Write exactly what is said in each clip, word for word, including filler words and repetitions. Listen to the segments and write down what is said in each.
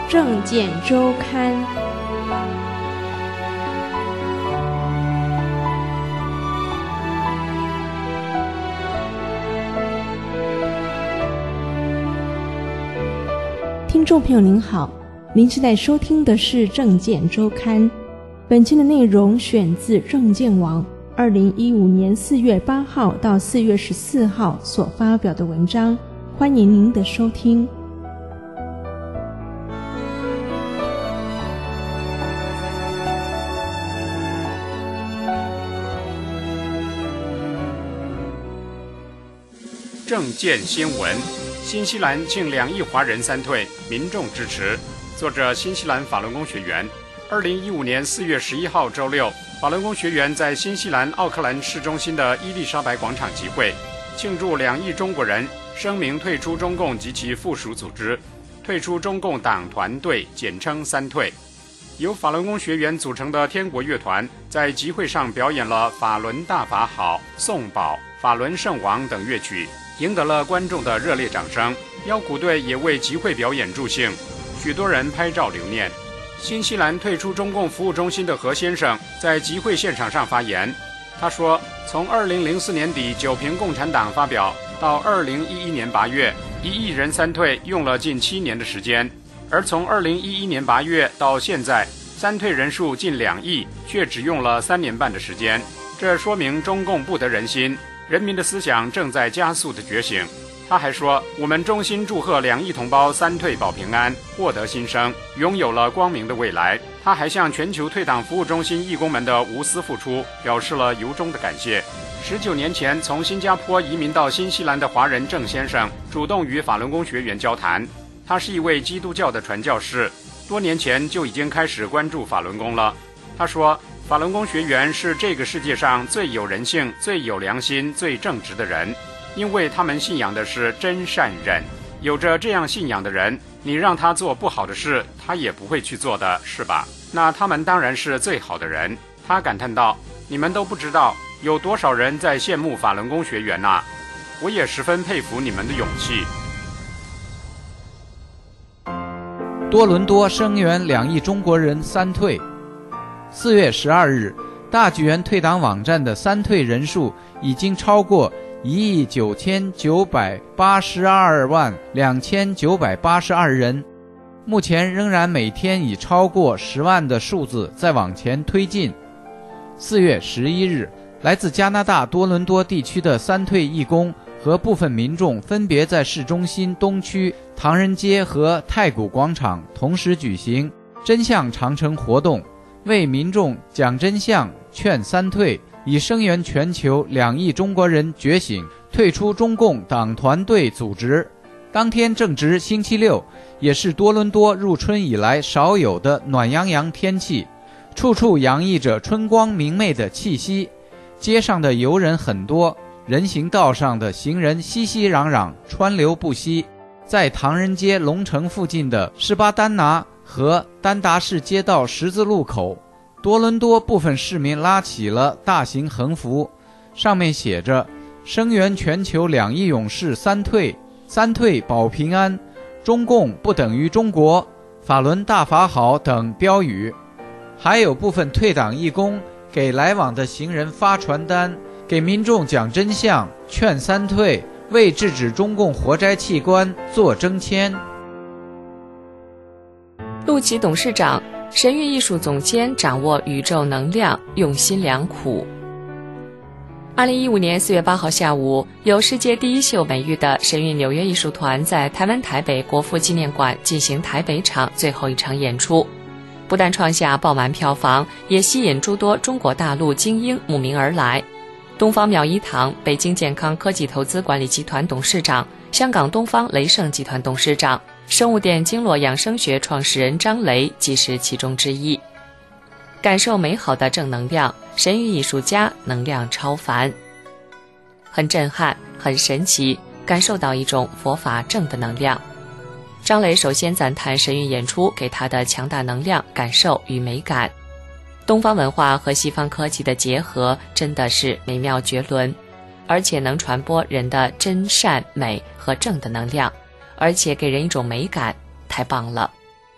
政见周刊。听众朋友您好，您现在收听的是政见周刊。本期的内容选自政见网二零一五年四月八号到四月十四号所发表的文章，欢迎您的收听。 政见新闻：新西兰近两亿华人三退，民众支持。作者：新西兰法轮功学员。二零一五年四月十一号周六，法轮功学员在新西兰奥克兰市中心的伊丽莎白广场集会，庆祝两亿中国人声明退出中共及其附属组织，退出中共党团队，简称三退。由法轮功学员组成的天国乐团在集会上表演了《法轮大法好》、《颂宝》、《法轮圣王》等乐曲，赢得了观众的热烈掌声。腰鼓队也为集会表演助兴，许多人拍照留念。新西兰退出中共服务中心的何先生在集会现场上发言，他说，从二零零四年底九评共产党发表到二零一一年八月，一亿人三退用了近七年的时间，而从二零一一年八月到现在，三退人数近两亿，却只用了三年半的时间。这说明中共不得人心，人民的思想正在加速的觉醒。他还说，我们衷心祝贺两亿同胞三退保平安，获得新生，拥有了光明的未来。他还向全球退党服务中心义工们的无私付出表示了由衷的感谢。十九年前从新加坡移民到新西兰的华人郑先生主动与法轮功学员交谈，他是一位基督教的传教士，多年前就已经开始关注法轮功了。他说，法轮功学员是这个世界上最有人性、最有良心、最正直的人，因为他们信仰的是真善忍。有着这样信仰的人，你让他做不好的事，他也不会去做的，是吧？那他们当然是最好的人。他感叹道，你们都不知道有多少人在羡慕法轮功学员啊，我也十分佩服你们的勇气。 多伦多声援两亿中国人三退。四月十二日，大纪元退党网站的三退人数已经超过一亿九千九百八十二万两千九百八十二人，目前仍然每天以超过十万的数字在往前推进。四月十一日，来自加拿大多伦多地区的三退义工和部分民众分别在市中心东区、唐人街和太古广场同时举行真相长城活动，为民众讲真相、劝三退，以声援全球两亿中国人觉醒，退出中共党团队组织。当天正值星期六，也是多伦多入春以来少有的暖洋洋天气，处处洋溢着春光明媚的气息。街上的游人很多，人行道上的行人熙熙攘攘，川流不息。在唐人街龙城附近的士巴丹拿和丹达士街道十字路口，多伦多部分市民拉起了大型横幅，上面写着声援全球两亿勇士三退，三退保平安，中共不等于中国，法轮大法好等标语。还有部分退党义工给来往的行人发传单，给民众讲真相，劝三退，为制止中共活摘器官做征签。 陆琪董事长，神韵艺术总监掌握宇宙能量，用心良苦。二零一五年四月八号下午，有世界第一秀美誉的神韵纽约艺术团在台湾台北国父纪念馆进行台北场最后一场演出，不但创下爆满票房，也吸引诸多中国大陆精英慕名而来。东方妙一堂北京健康科技投资管理集团董事长，香港东方雷盛集团董事长，生物电经络养生学创始人张雷即是其中之一。感受美好的正能量，神韵艺术家能量超凡，很震撼，很神奇，感受到一种佛法正的能量。张雷首先赞叹神韵演出给他的强大能量、感受与美感。东方文化和西方科技的结合真的是美妙绝伦，而且能传播人的真善美和正的能量，而且给人一种美感，太棒了。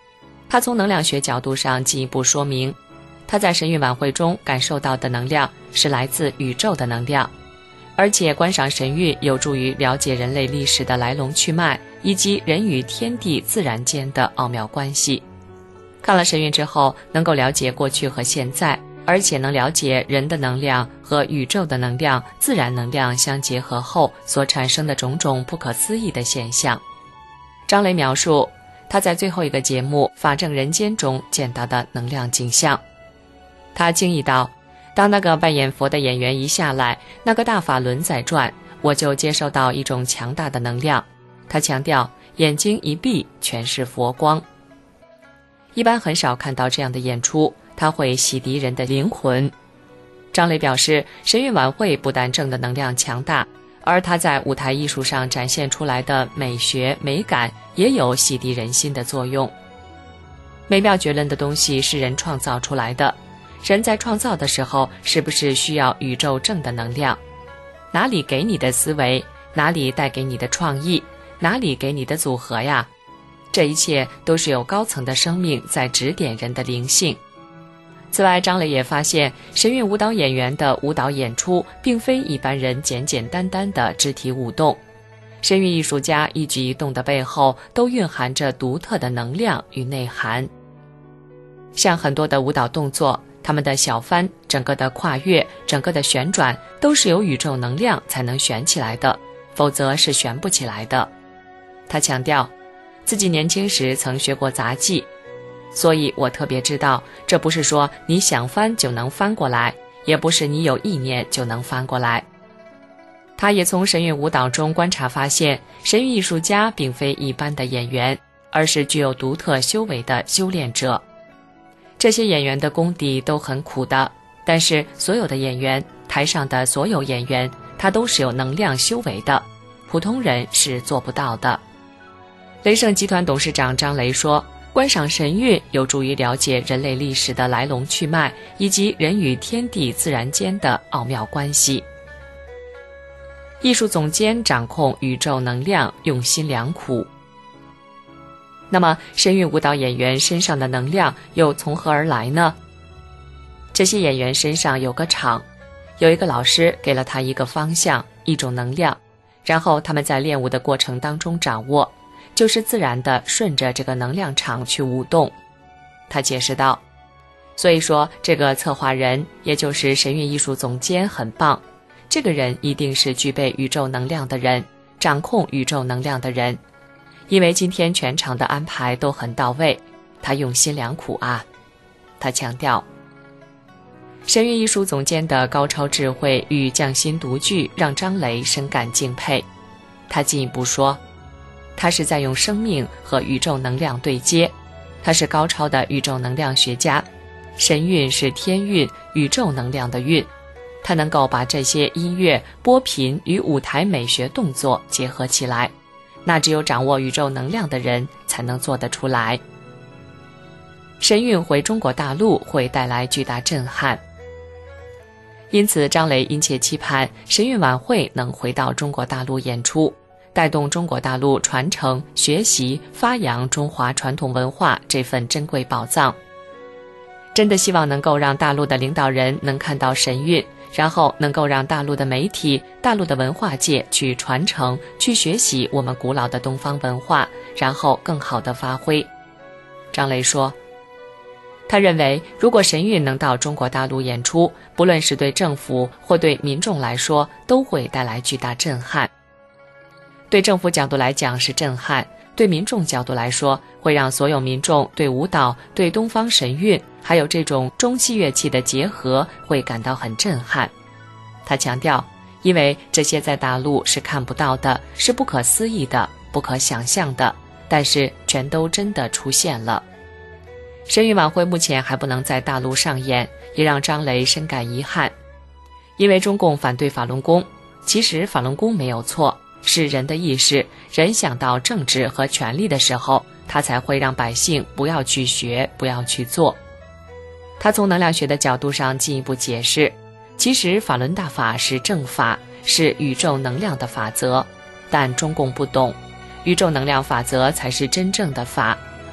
他从能量学角度上进一步说明，他在神韵晚会中感受到的能量是来自宇宙的能量，而且观赏神韵有助于了解人类历史的来龙去脉，以及人与天地自然间的奥妙关系。看了神韵之后，能够了解过去和现在，而且能了解人的能量和宇宙的能量、自然能量相结合后所产生的种种不可思议的现象。张雷描述他在最后一个节目《法证人间》中见到的能量景象。他惊异道，当那个扮演佛的演员一下来，那个大法轮在转，我就接受到一种强大的能量。他强调，眼睛一闭全是佛光。一般很少看到这样的演出，它会洗涤人的灵魂。张雷表示，神韵晚会不但正的能量强大，而它在舞台艺术上展现出来的美学美感也有洗涤人心的作用。美妙绝伦的东西是人创造出来的，人在创造的时候是不是需要宇宙正的能量？哪里给你的思维，哪里带给你的创意，哪里给你的组合呀？这一切都是有高层的生命在指点人的灵性。此外，张磊也发现，神韵舞蹈演员的舞蹈演出并非一般人简简单单的肢体舞动，神韵艺术家一举一动的背后都蕴含着独特的能量与内涵。像很多的舞蹈动作，他们的小翻、整个的跨越、整个的旋转都是由宇宙能量才能旋起来的，否则是旋不起来的。他强调自己年轻时曾学过杂技，所以我特别知道，这不是说你想翻就能翻过来，也不是你有意念就能翻过来。他也从神韵舞蹈中观察发现，神韵艺术家并非一般的演员，而是具有独特修为的修炼者。这些演员的功底都很苦的，但是所有的演员，台上的所有演员，他都是有能量修为的，普通人是做不到的。雷盛集团董事长张雷说，观赏神韵有助于了解人类历史的来龙去脉，以及人与天地自然间的奥妙关系。艺术总监掌控宇宙能量，用心良苦。那么神韵舞蹈演员身上的能量又从何而来呢？这些演员身上有个场，有一个老师给了他一个方向，一种能量，然后他们在练舞的过程当中掌握，就是自然地顺着这个能量场去舞动。他解释道，所以说这个策划人，也就是神韵艺术总监很棒，这个人一定是具备宇宙能量的人，掌控宇宙能量的人，因为今天全场的安排都很到位，他用心良苦啊。他强调，神韵艺术总监的高超智慧与匠心独具让张雷深感敬佩。他进一步说，他是在用生命和宇宙能量对接，他是高超的宇宙能量学家，神韵是天韵，宇宙能量的韵，他能够把这些音乐、波频与舞台美学动作结合起来，那只有掌握宇宙能量的人才能做得出来。神韵回中国大陆会带来巨大震撼，因此张雷殷切期盼神韵晚会能回到中国大陆演出，带动中国大陆传承、学习、发扬中华传统文化这份珍贵宝藏。真的希望能够让大陆的领导人能看到神韵，然后能够让大陆的媒体、大陆的文化界去传承、去学习我们古老的东方文化，然后更好地发挥。张雷说，他认为如果神韵能到中国大陆演出，不论是对政府或对民众来说，都会带来巨大震撼。对政府角度来讲是震撼，对民众角度来说，会让所有民众对舞蹈、对东方神韵还有这种中西乐器的结合会感到很震撼。他强调，因为这些在大陆是看不到的，是不可思议的，不可想象的，但是全都真的出现了。神韵晚会目前还不能在大陆上演，也让张雷深感遗憾。因为中共反对法轮功，其实法轮功没有错，是人的意识，人想到政治和权力的时候，他才会让百姓不要去学，不要去做。他从能量学的角度上进一步解释，其实法轮大法是正法，是宇宙能量的法则，但中共不懂，宇宙能量法则才是真正的法，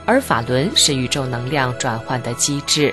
而法轮是宇宙能量转换的机制。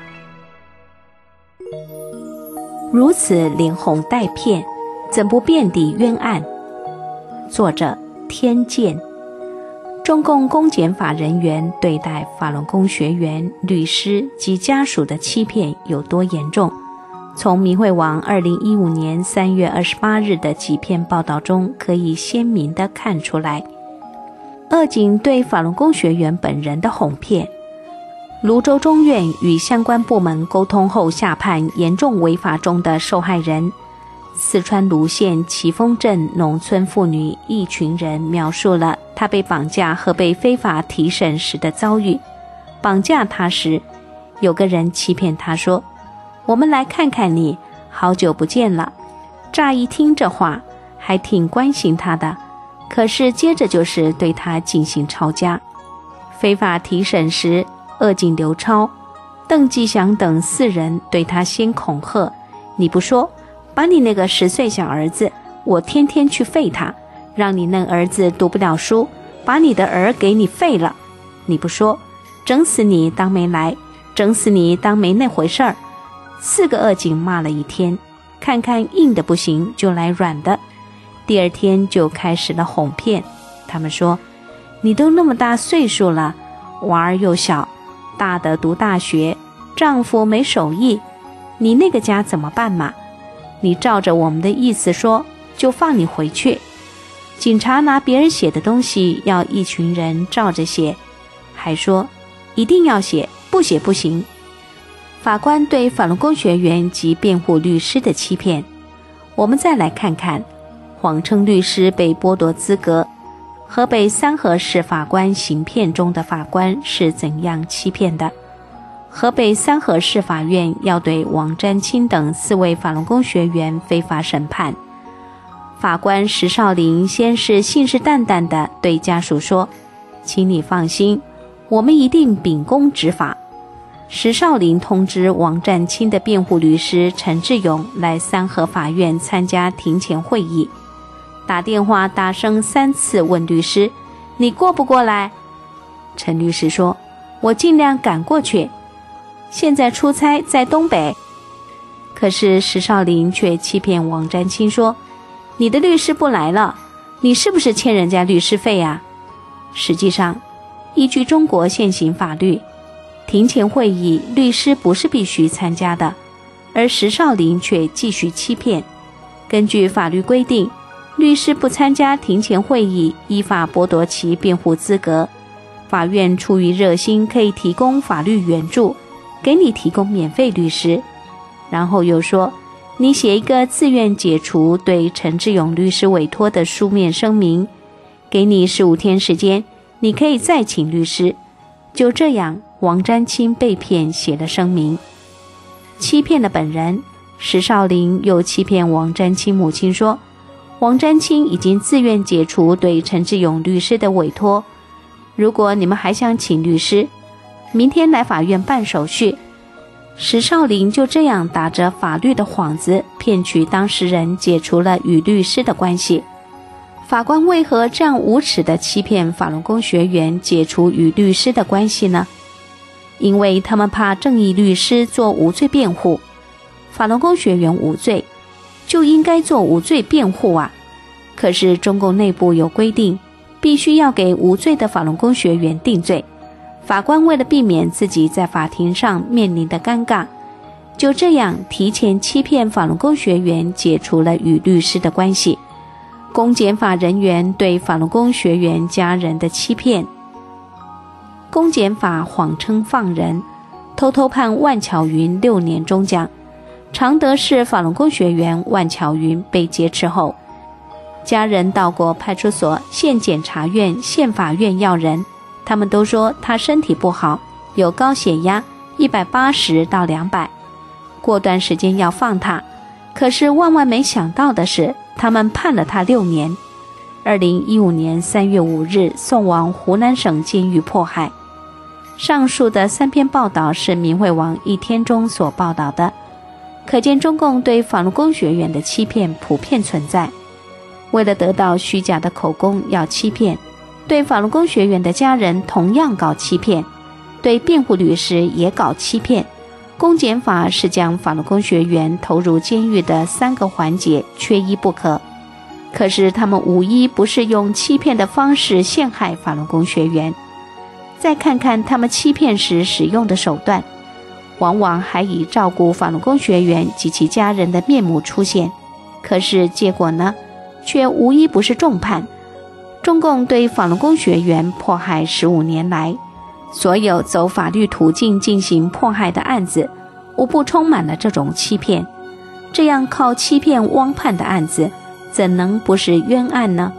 如此连哄带骗，怎不遍地冤案？作者天剑。中共公检法人员对待法轮功学员、律师及家属的欺骗有多严重，从明慧网二零一五年三月二十八日的几篇报道中可以鲜明地看出来。二警对法轮功学员本人的哄骗，泸州中院与相关部门沟通后下判严重违法中的受害人。四川泸县奇峰镇农村妇女一群人描述了她被绑架和被非法提审时的遭遇。绑架她时，有个人欺骗她说：“我们来看看你，好久不见了。”乍一听这话，还挺关心她的，可是接着就是对她进行抄家。非法提审时，二警刘超、邓继祥等四人对她先恐吓：“你不说，把你那个十岁小儿子，我天天去废他，让你那儿子读不了书，把你的儿给你废了。你不说，整死你当没来，整死你当没那回事儿。”四个二警骂了一天，看看硬的不行，就来软的。第二天就开始了哄骗。他们说：“你都那么大岁数了，娃儿又小，大的读大学，丈夫没手艺，你那个家怎么办嘛？你照着我们的意思说，就放你回去。警察拿别人写的东西要一群人照着写，还说一定要写，不写不行。”法官对法轮功学员及辩护律师的欺骗，我们再来看看谎称律师被剥夺资格，河北三河市法官行骗中的法官是怎样欺骗的。河北三河市法院要对王占清等四位法轮功学员非法审判。法官石少林先是信誓旦旦地对家属说：“请你放心，我们一定秉公执法。”石少林通知王占清的辩护律师陈志勇来三河法院参加庭前会议，打电话大声三次问律师：“你过不过来？”陈律师说：“我尽量赶过去，现在出差在东北。”可是石少林却欺骗王占清说：“你的律师不来了，你是不是欠人家律师费啊？”实际上，依据中国现行法律，庭前会议律师不是必须参加的，而石少林却继续欺骗。根据法律规定，律师不参加庭前会议，依法剥夺其辩护资格。法院出于热心，可以提供法律援助，给你提供免费律师。然后又说，你写一个自愿解除对陈志勇律师委托的书面声明，给你十五天时间，你可以再请律师。就这样，王占清被骗写了声明，欺骗了本人。石少林又欺骗王占清母亲说，王占清已经自愿解除对陈志勇律师的委托，如果你们还想请律师，明天来法院办手续。石少林就这样打着法律的幌子，骗取当事人解除了与律师的关系。法官为何这样无耻地欺骗法轮功学员解除与律师的关系呢？因为他们怕正义律师做无罪辩护，法轮功学员无罪，就应该做无罪辩护啊。可是中共内部有规定，必须要给无罪的法轮功学员定罪。法官为了避免自己在法庭上面临的尴尬，就这样提前欺骗法轮功学员解除了与律师的关系。公检法人员对法轮功学员家人的欺骗，公检法谎称放人，偷偷判万巧云六年终奖。常德市法轮功学员万巧云被劫持后，家人到过派出所、县检察院、县法院要人，他们都说他身体不好，有高血压一百八十到两百，过段时间要放他。可是万万没想到的是，他们判了他六年。二零一五年三月五日送往湖南省监狱迫害。上述的三篇报道是明慧网一天中所报道的，可见中共对法轮功学员的欺骗普遍存在。为了得到虚假的口供要欺骗， 对法轮功学员的家人同样搞欺骗，对辩护律师也搞欺骗。公检法是将法轮功学员投入监狱的三个环节缺一不可，可是他们无一不是用欺骗的方式陷害法轮功学员。再看看他们欺骗时使用的手段，往往还以照顾法轮功学员及其家人的面目出现，可是结果呢，却无一不是重判。中共对法轮功学员迫害十五年来，所有走法律途径进行迫害的案子，无不充满了这种欺骗。这样靠欺骗汪判的案子，怎能不是冤案呢？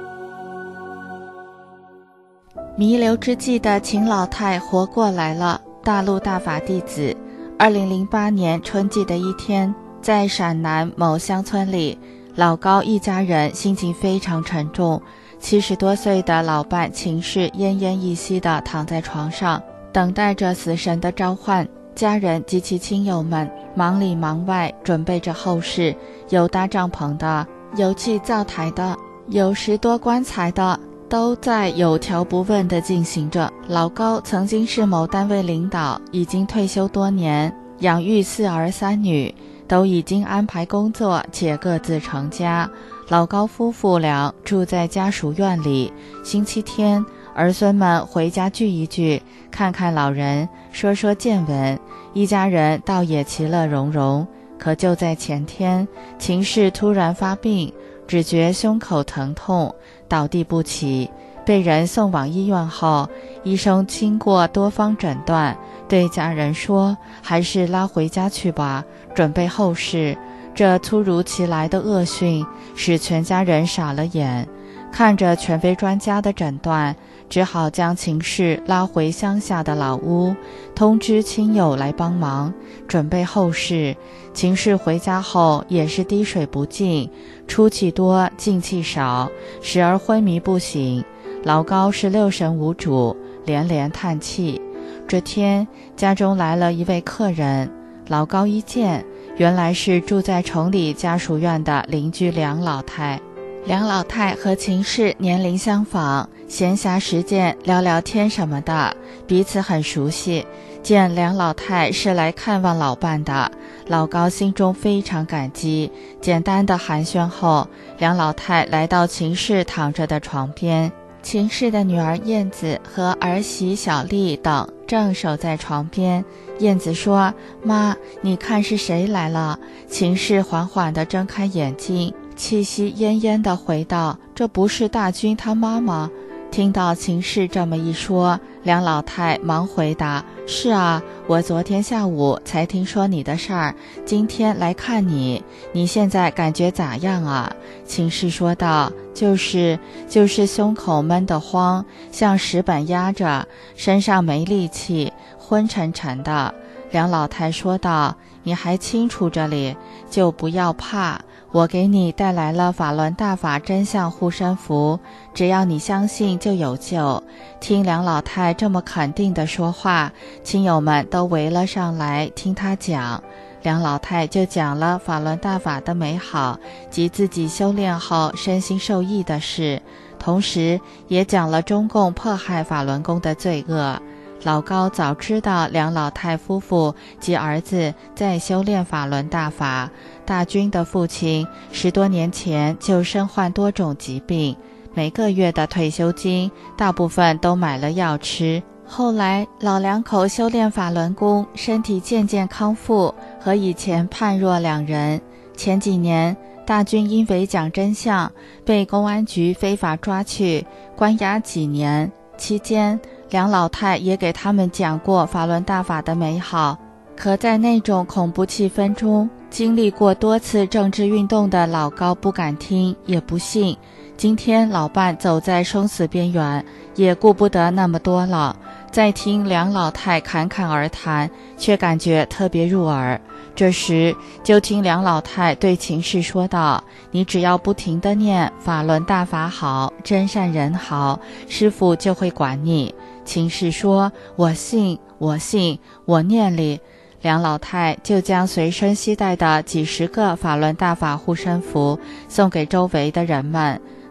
弥留之际的秦老太活过来了。大陆大法弟子，二零零八年春季的一天，在陕南某乡村里，老高一家人心情非常沉重。七十多岁的老伴秦氏奄奄一息地躺在床上，等待着死神的召唤。家人及其亲友们忙里忙外，准备着后事，有搭帐篷的，有砌灶台的，有拾掇棺材的，都在有条不紊地进行着。老高曾经是某单位领导，已经退休多年，养育四儿三女，都已经安排工作且各自成家。老高夫妇俩住在家属院里，星期天儿孙们回家聚一聚，看看老人，说说见闻，一家人倒也其乐融融。可就在前天，秦氏突然发病，只觉胸口疼痛，倒地不起，被人送往医院后，医生经过多方诊断，对家人说，还是拉回家去吧，准备后事。这突如其来的恶讯使全家人傻了眼，看着权威专家的诊断，只好将秦氏拉回乡下的老屋，通知亲友来帮忙准备后事。秦氏回家后也是滴水不进，出气多进气少，时而昏迷不醒。老高是六神无主，连连叹气。这天家中来了一位客人，老高一见，原来是住在城里家属院的邻居梁老太。梁老太和秦氏年龄相仿，闲暇时间聊聊天什么的，彼此很熟悉。见梁老太是来看望老伴的，老高心中非常感激。简单的寒暄后，梁老太来到秦氏躺着的床边，秦氏的女儿燕子和儿媳小丽等正守在床边。燕子说，妈，你看是谁来了？秦氏缓缓地睁开眼睛，气息奄奄地回道，这不是大军他妈吗？听到秦氏这么一说，梁老太忙回答，是啊，我昨天下午才听说你的事儿，今天来看你，你现在感觉咋样啊？秦氏说道，就是就是胸口闷得慌，像石板压着，身上没力气，昏沉沉的。梁老太说道，你还清楚这里，就不要怕，我给你带来了法轮大法真相护身符，只要你相信就有救。听梁老太这么肯定地说话，亲友们都围了上来听她讲。梁老太就讲了法轮大法的美好及自己修炼后身心受益的事，同时也讲了中共迫害法轮功的罪恶。老高早知道梁老太夫妇及儿子在修炼法轮大法，大军的父亲十多年前就身患多种疾病，每个月的退休金大部分都买了药吃。后来老两口修炼法轮功，身体渐渐康复，和以前判若两人。前几年大军因为讲真相被公安局非法抓去关押几年，期间梁老太也给他们讲过法轮大法的美好，可在那种恐怖气氛中，经历过多次政治运动的老高不敢听也不信。今天老伴走在生死边缘，也顾不得那么多了，再听梁老太侃侃而谈，却感觉特别入耳。这时就听梁老太对秦氏说道，你只要不停地念法轮大法好，真善人好，师父就会管你。秦氏说，我信我信，我念里。梁老太就将随身携带的几十个法轮大法护身符送给周围的人们。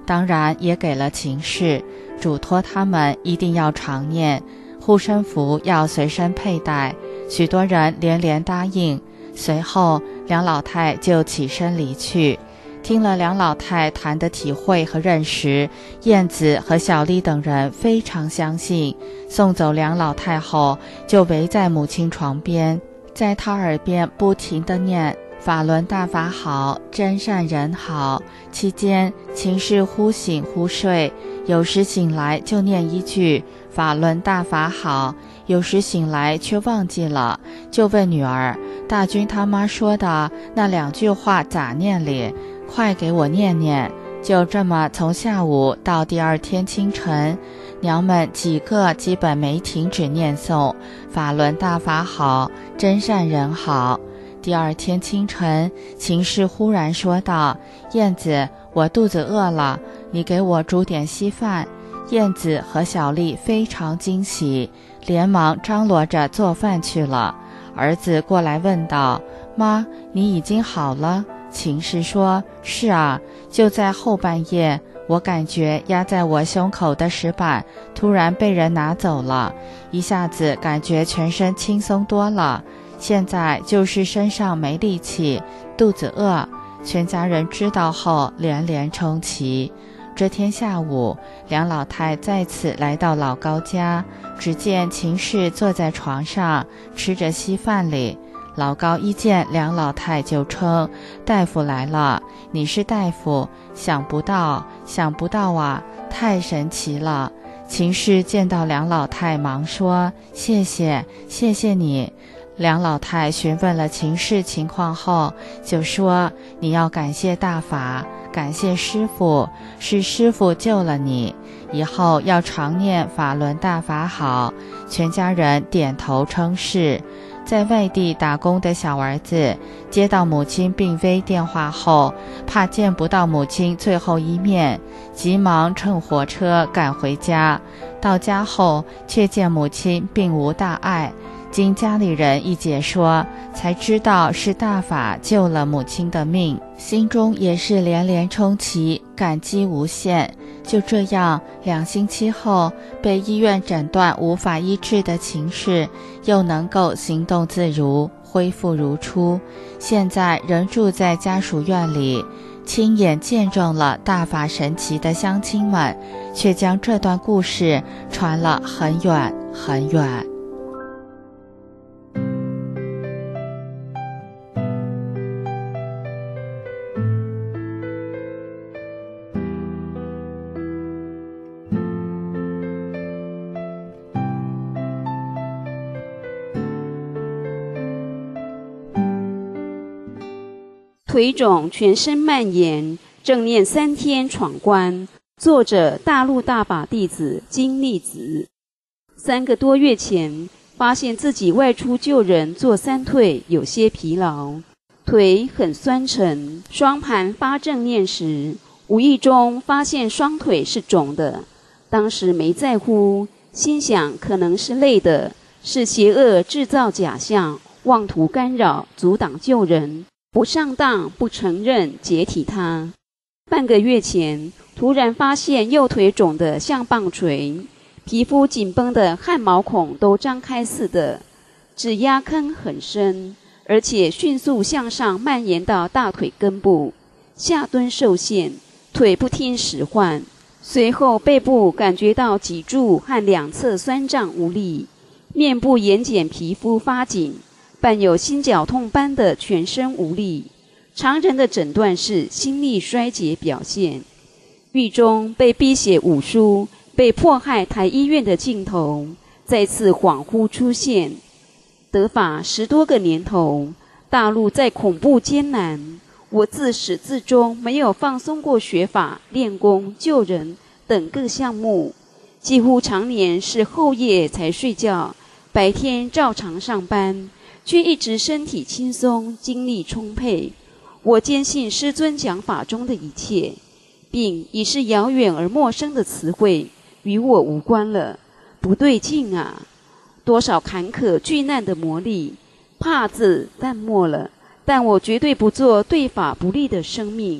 当然也给了情事，嘱托他们一定要常念，护身符要随身佩戴。许多人连连答应。随后梁老太就起身离去。听了梁老太谈的体会和认识，燕子和小丽等人非常相信。送走梁老太后，就围在母亲床边，在她耳边不停地念法轮大法好，真善人好。期间秦氏忽醒忽睡，有时醒来就念一句法轮大法好，有时醒来却忘记了，就问女儿，大军他妈说的那两句话咋念哩？快给我念念。就这么从下午到第二天清晨，娘们几个基本没停止念诵法轮大法好，真善人好。第二天清晨，秦氏忽然说道，燕子，我肚子饿了，你给我煮点稀饭。燕子和小丽非常惊喜，连忙张罗着做饭去了。儿子过来问道，妈，你已经好了？秦氏说，是啊，就在后半夜，我感觉压在我胸口的石板突然被人拿走了，一下子感觉全身轻松多了，现在就是身上没力气，肚子饿。全家人知道后连连称奇。这天下午，梁老太再次来到老高家，只见秦氏坐在床上吃着稀饭里。老高一见梁老太就称，大夫来了，你是大夫，想不到想不到啊，太神奇了。秦氏见到梁老太忙说，谢谢谢谢你。梁老太询问了秦氏情况后，就说，你要感谢大法，感谢师父，是师父救了你，以后要常念法轮大法好。全家人点头称是。在外地打工的小儿子接到母亲病危电话后，怕见不到母亲最后一面，急忙乘火车赶回家。到家后却见母亲并无大碍，经家里人一解说，才知道是大法救了母亲的命，心中也是连连称奇，感激无限。就这样，两星期后，被医院诊断无法医治的秦氏又能够行动自如，恢复如初。现在仍住在家属院里，亲眼见证了大法神奇的乡亲们，却将这段故事传了很远很远。 腿肿全身蔓延，正念三天闯关。作者大陆大法弟子金栗子。三个多月前，发现自己外出救人做三退有些疲劳，腿很酸沉，双盘发正念时，无意中发现双腿是肿的。当时没在乎，心想可能是累的，是邪恶制造假象，妄图干扰阻挡救人，不上当不承认解体它。半个月前，突然发现右腿肿得像棒槌，皮肤紧绷的汗毛孔都张开似的，指压坑很深，而且迅速向上蔓延到大腿根部，下蹲受限，腿不听使唤。随后背部感觉到脊柱和两侧酸胀无力，面部眼睑皮肤发紧，伴有心绞痛般的全身无力。常人的诊断是心力衰竭表现。狱中被逼写五书，被迫害抬医院的镜头再次恍惚出现。得法十多个年头，大陆再恐怖艰难，我自始至终没有放松过学法、练功、救人等各项目，几乎常年是后夜才睡觉，白天照常上班，却一直身体轻松，精力充沛。我坚信师尊讲法中的一切，病已是遥远而陌生的词汇，与我无关了。不对劲啊！多少坎坷巨难的磨砺，怕字淡漠了，但我绝对不做对法不利的生命。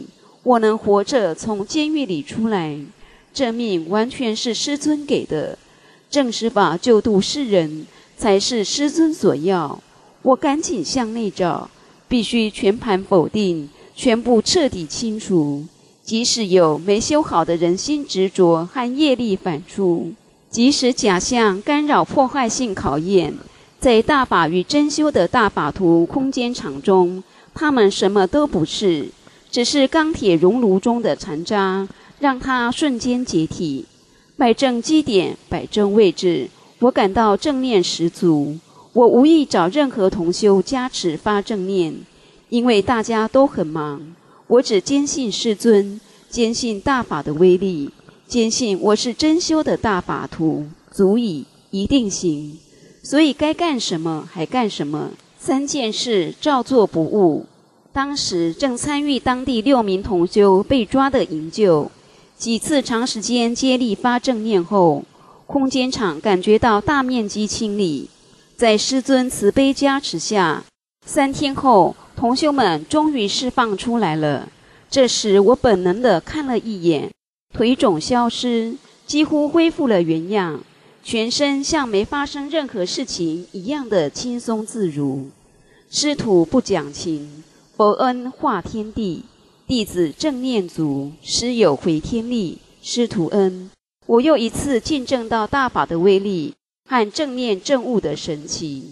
我能活着从监狱里出来，这命完全是师尊给的。正实法救度世人，才是师尊所要。我赶紧向内找，必须全盘否定，全部彻底清除。即使有没修好的人心执着和业力反出，即使假象干扰破坏性考验，在大法与真修的大法图空间场中，他们什么都不是，只是钢铁熔炉中的残渣，让它瞬间解体。摆正基点，摆正位置，我感到正念十足。我无意找任何同修加持发正念，因为大家都很忙。我只坚信师尊，坚信大法的威力，坚信我是真修的大法图，足以，一定行。所以该干什么还干什么，三件事照做不误。当时正参与当地六名同修被抓的营救，几次长时间接力发正念后，空间场感觉到大面积清理。在师尊慈悲加持下，三天后同修们终于释放出来了。这时我本能地看了一眼，腿肿消失，几乎恢复了原样，全身像没发生任何事情一样的轻松自如。师徒不讲情，佛恩化天地，弟子正念足，师有回天力，师徒恩。我又一次见证到大法的威力和正念正悟的神奇。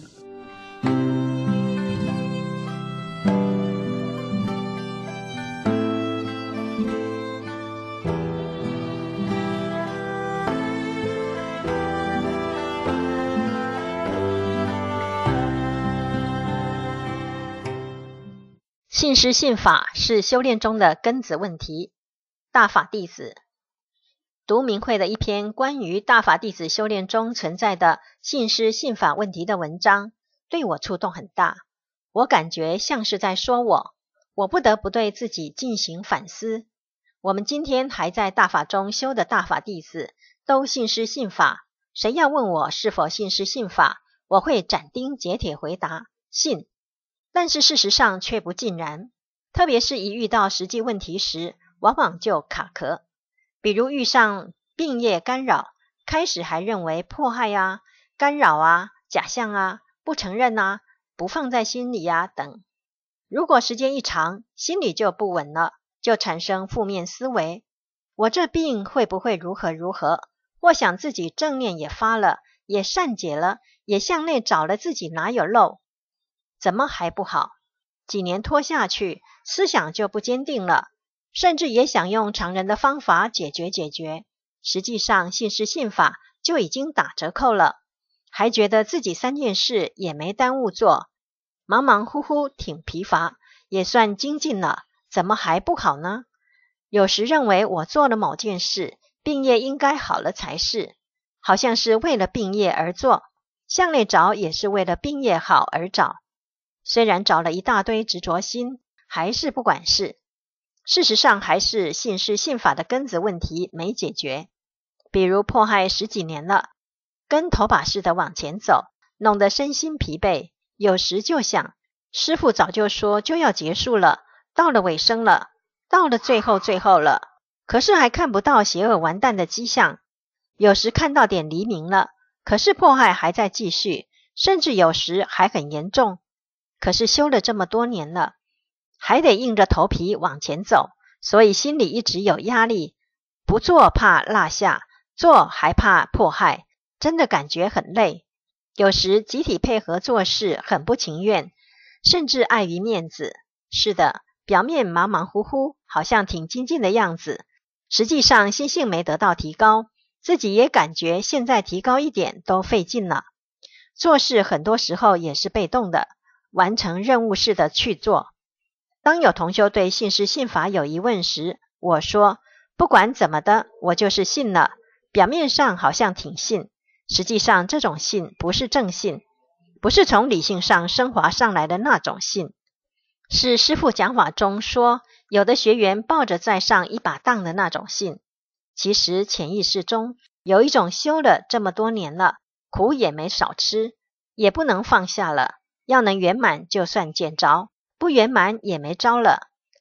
信师信法是修炼中的根子问题。大法弟子读明慧的一篇关于大法弟子修炼中存在的信师信法问题的文章，对我触动很大。我感觉像是在说我，我不得不对自己进行反思。我们今天还在大法中修的大法弟子，都信师信法。谁要问我是否信师信法，我会斩钉截铁回答信。但是事实上却不尽然，特别是一遇到实际问题时，往往就卡壳。比如遇上病业干扰，开始还认为迫害啊、干扰啊、假象啊、不承认啊、不放在心里啊等。如果时间一长，心里就不稳了，就产生负面思维。我这病会不会如何如何？或想自己正念也发了，也善解了，也向内找了自己哪有漏？怎么还不好？几年拖下去，思想就不坚定了，甚至也想用常人的方法解决解决。实际上信师信法就已经打折扣了，还觉得自己三件事也没耽误做，忙忙乎乎挺疲乏，也算精进了，怎么还不好呢？有时认为我做了某件事，病业应该好了才是，好像是为了病业而做，向内找也是为了病业好而找。虽然找了一大堆执着心，还是不管事。事实上还是信师信法的根子问题没解决。比如迫害十几年了，跟头把式的往前走，弄得身心疲惫，有时就想，师父早就说就要结束了，到了尾声了，到了最后最后了，可是还看不到邪恶完蛋的迹象。有时看到点黎明了，可是迫害还在继续，甚至有时还很严重。可是修了这么多年了，还得硬着头皮往前走，所以心里一直有压力，不做怕落下，做还怕迫害，真的感觉很累。有时集体配合做事很不情愿，甚至碍于面子。是的，表面忙忙乎乎，好像挺精进的样子，实际上心性没得到提高，自己也感觉现在提高一点都费劲了。做事很多时候也是被动的，完成任务式的去做。当有同修对信师信法有疑问时，我说不管怎么的，我就是信了，表面上好像挺信，实际上这种信不是正信，不是从理性上升华上来的那种信，是师父讲法中说有的学员抱着再上一把当的那种信。其实潜意识中有一种修了这么多年了，苦也没少吃，也不能放下了，要能圆满就算见着，不圆满也没招了。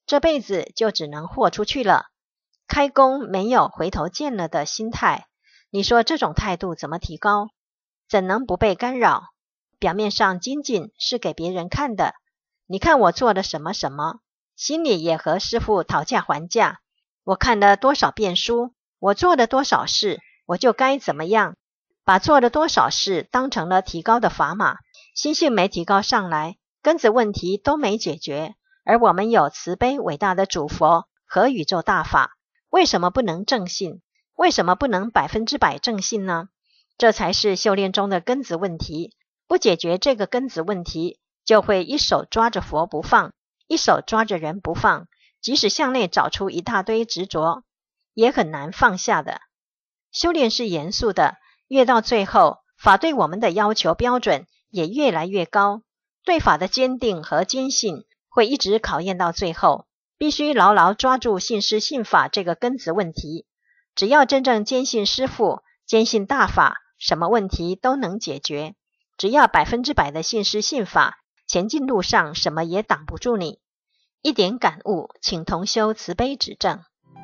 这辈子就只能豁出去了，开弓没有回头箭了的心态，你说这种态度怎么提高？怎能不被干扰？表面上精进是给别人看的，你看我做了什么什么，心里也和师父讨价还价，我看了多少遍书，我做了多少事，我就该怎么样，把做了多少事当成了提高的砝码，心性没提高上来，根子问题都没解决。而我们有慈悲伟大的主佛和宇宙大法，为什么不能正信？为什么不能百分之百正信呢？这才是修炼中的根子问题。不解决这个根子问题，就会一手抓着佛不放，一手抓着人不放，即使向内找出一大堆执着，也很难放下的。修炼是严肃的，越到最后，法对我们的要求标准也越来越高，对法的坚定和坚信会一直考验到最后，必须牢牢抓住信师信法这个根子问题。只要真正坚信师父，坚信大法，什么问题都能解决。只要百分之百的信师信法，前进路上什么也挡不住你。一点感悟，请同修慈悲指正。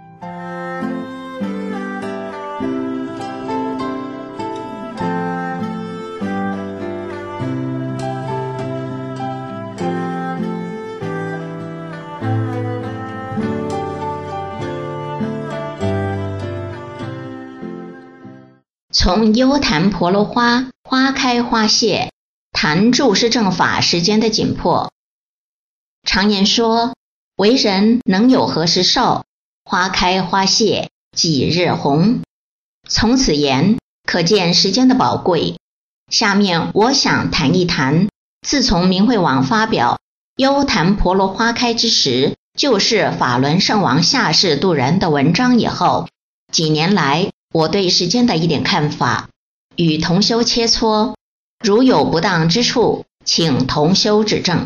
从优昙婆罗花花开花谢谈注释正法时间的紧迫。常言说，为人能有何时少，花开花谢几日红。从此言可见时间的宝贵。下面我想谈一谈，自从明慧网发表优昙婆罗花开之时，就是法轮圣王下世度人的文章以后，几年来我对时间的一点看法，与同修切磋，如有不当之处，请同修指正。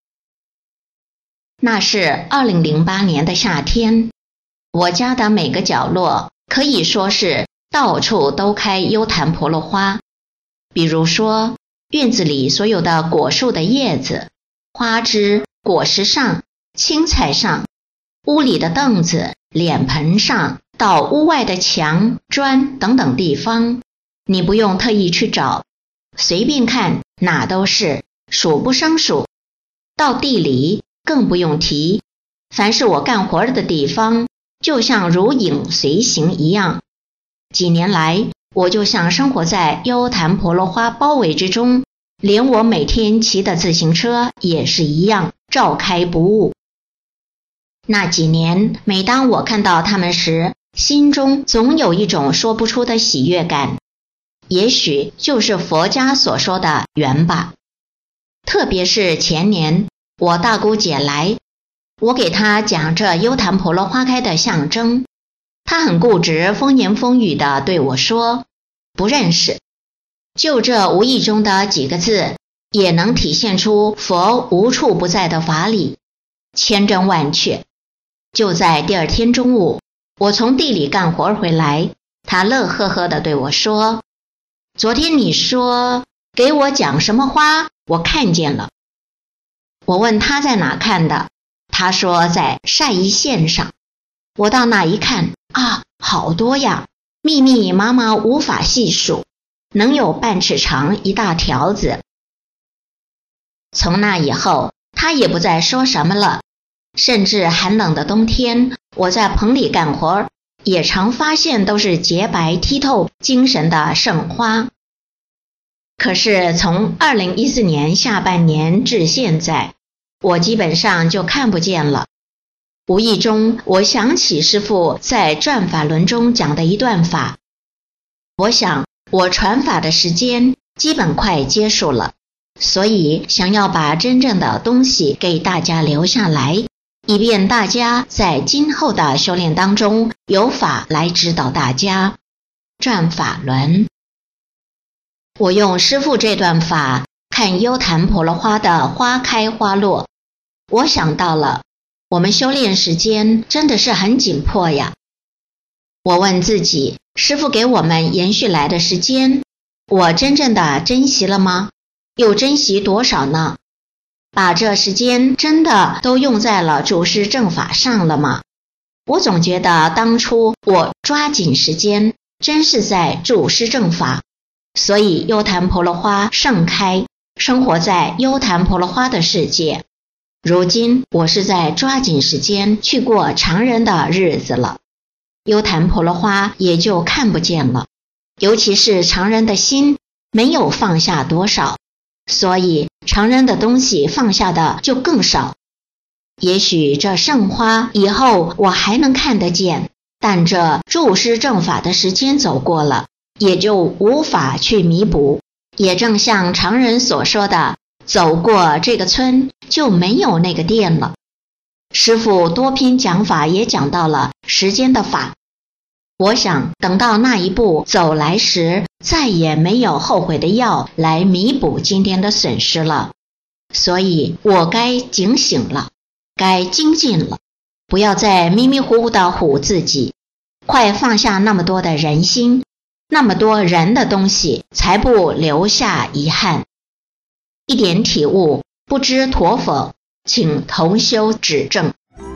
那是二零零八年的夏天，我家的每个角落可以说是到处都开优昙婆罗花。比如说，院子里所有的果树的叶子、花枝、果实上、青菜上，屋里的凳子、脸盆上，到屋外的墙、砖等等地方，你不用特意去找，随便看哪都是，数不胜数。到地里更不用提，凡是我干活的地方，就像如影随形一样。几年来，我就像生活在优昙婆罗花包围之中，连我每天骑的自行车也是一样，照开不误。那几年，每当我看到它们时，心中总有一种说不出的喜悦感，也许就是佛家所说的缘吧。特别是前年，我大姑姐来，我给她讲这优昙婆罗花开的象征，她很固执，风言风语地对我说，不认识。就这无意中的几个字，也能体现出佛无处不在的法理，千真万确。就在第二天中午，我从地里干活回来，他乐呵呵地对我说，昨天你说给我讲什么花，我看见了。我问他在哪看的，他说在晒衣线上。我到那一看，啊，好多呀，密密麻麻无法细数，能有半尺长一大条子。从那以后，他也不再说什么了。甚至寒冷的冬天，我在棚里干活，也常发现都是洁白剔透、精神的圣花。可是从二零一四年下半年至现在，我基本上就看不见了。无意中，我想起师父在转法轮中讲的一段法，我想我传法的时间基本快结束了，所以想要把真正的东西给大家留下来，以便大家在今后的修炼当中有法来指导大家。转法轮，我用师父这段法看优昙婆罗花的花开花落，我想到了我们修炼时间真的是很紧迫呀。我问自己，师父给我们延续来的时间，我真正的珍惜了吗？又珍惜多少呢？ 把这时间真的都用在了主事正法上了吗？我总觉得当初我抓紧时间，真是在主事正法，所以优昙婆罗花盛开，生活在优昙婆罗花的世界。如今我是在抓紧时间去过常人的日子了，优昙婆罗花也就看不见了，尤其是常人的心没有放下多少，所以常人的东西放下的就更少。也许这圣花以后我还能看得见，但这注师正法的时间走过了，也就无法去弥补。也正像常人所说的，走过这个村就没有那个店了。师父多篇讲法也讲到了时间的法，我想等到那一步走来时，再也没有后悔的药来弥补今天的损失了。所以我该警醒了，该精进了，不要再迷迷糊糊地唬自己，快放下那么多的人心，那么多人的东西，才不留下遗憾。一点体悟，不知妥否，请同修指正。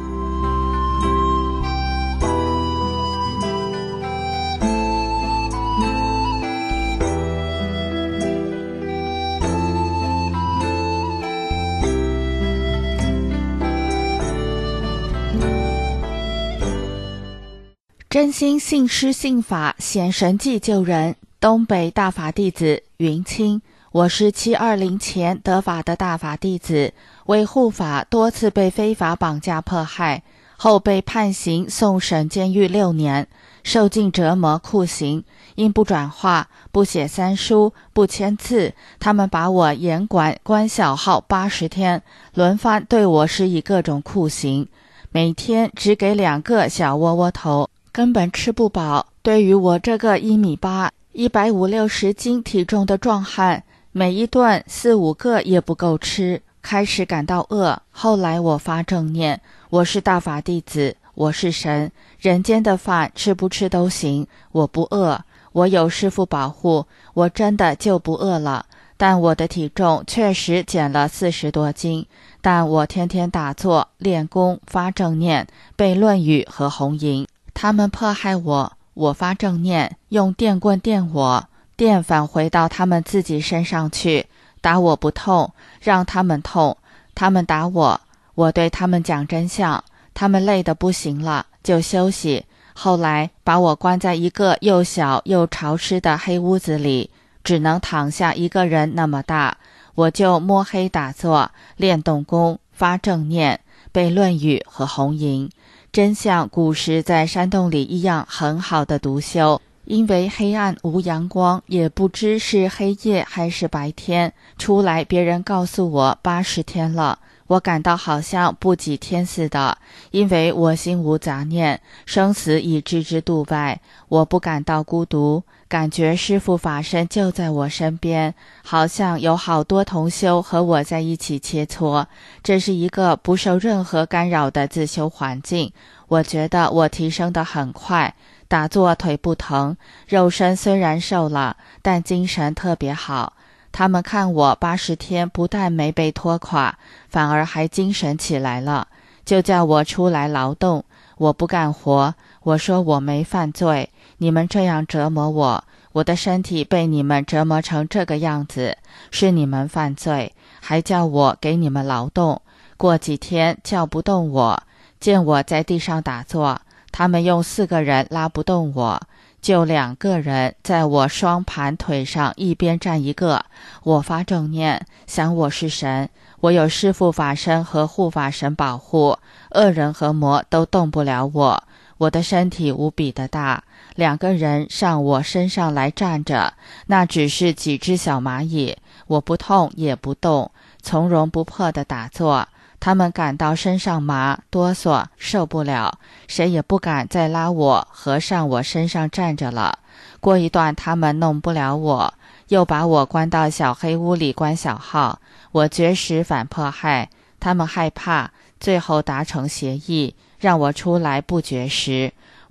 真心信师信法显神迹救人，东北大法弟子云清。我是七二零前得法的大法弟子，为护法多次被非法绑架迫害，后被判刑送审监狱六年，受尽折磨酷刑，因不转化、不写三书、不签字，他们把我严管关小号八十天，轮番对我施以各种酷刑，每天只给两个小窝窝头，根本吃不饱。对于我这个一米八、一百五六十斤体重的壮汉，每一顿四五个也不够吃，开始感到饿。后来我发正念，我是大法弟子，我是神，人间的饭吃不吃都行，我不饿，我有师父保护，我真的就不饿了。但我的体重确实减了四十多斤，但我天天打坐练功发正念，背论语和红银。他们迫害我，我发正念，用电棍电我，电返回到他们自己身上去，打我不痛，让他们痛，他们打我，我对他们讲真相，他们累得不行了，就休息。后来把我关在一个又小又潮湿的黑屋子里，只能躺下一个人那么大，我就摸黑打坐，练动功，发正念，背论语和红银。真像古时在山洞里一样很好的独修，因为黑暗无阳光，也不知是黑夜还是白天，出来别人告诉我八十天了，我感到好像不几天似的，因为我心无杂念，生死已置之度外，我不感到孤独，感觉师父法身就在我身边，好像有好多同修和我在一起切磋，这是一个不受任何干扰的自修环境。我觉得我提升得很快，打坐腿不疼，肉身虽然瘦了，但精神特别好。他们看我八十天不但没被拖垮，反而还精神起来了，就叫我出来劳动。我不干活，我说我没犯罪，你们这样折磨我，我的身体被你们折磨成这个样子，是你们犯罪，还叫我给你们劳动。过几天叫不动我，见我在地上打坐，他们用四个人拉不动我，就两个人在我双盘腿上一边站一个。我发正念，想我是神，我有师父法身和护法神保护，恶人和魔都动不了我。我的身体无比的大，两个人上我身上来站着，那只是几只小蚂蚁，我不痛也不动，从容不迫地打坐。他们感到身上麻哆嗦，受不了，谁也不敢再拉我和上我身上站着了。过一段他们弄不了我，又把我关到小黑屋里关小号，我绝食反迫害，他们害怕，最后达成协议，让我出来不绝食。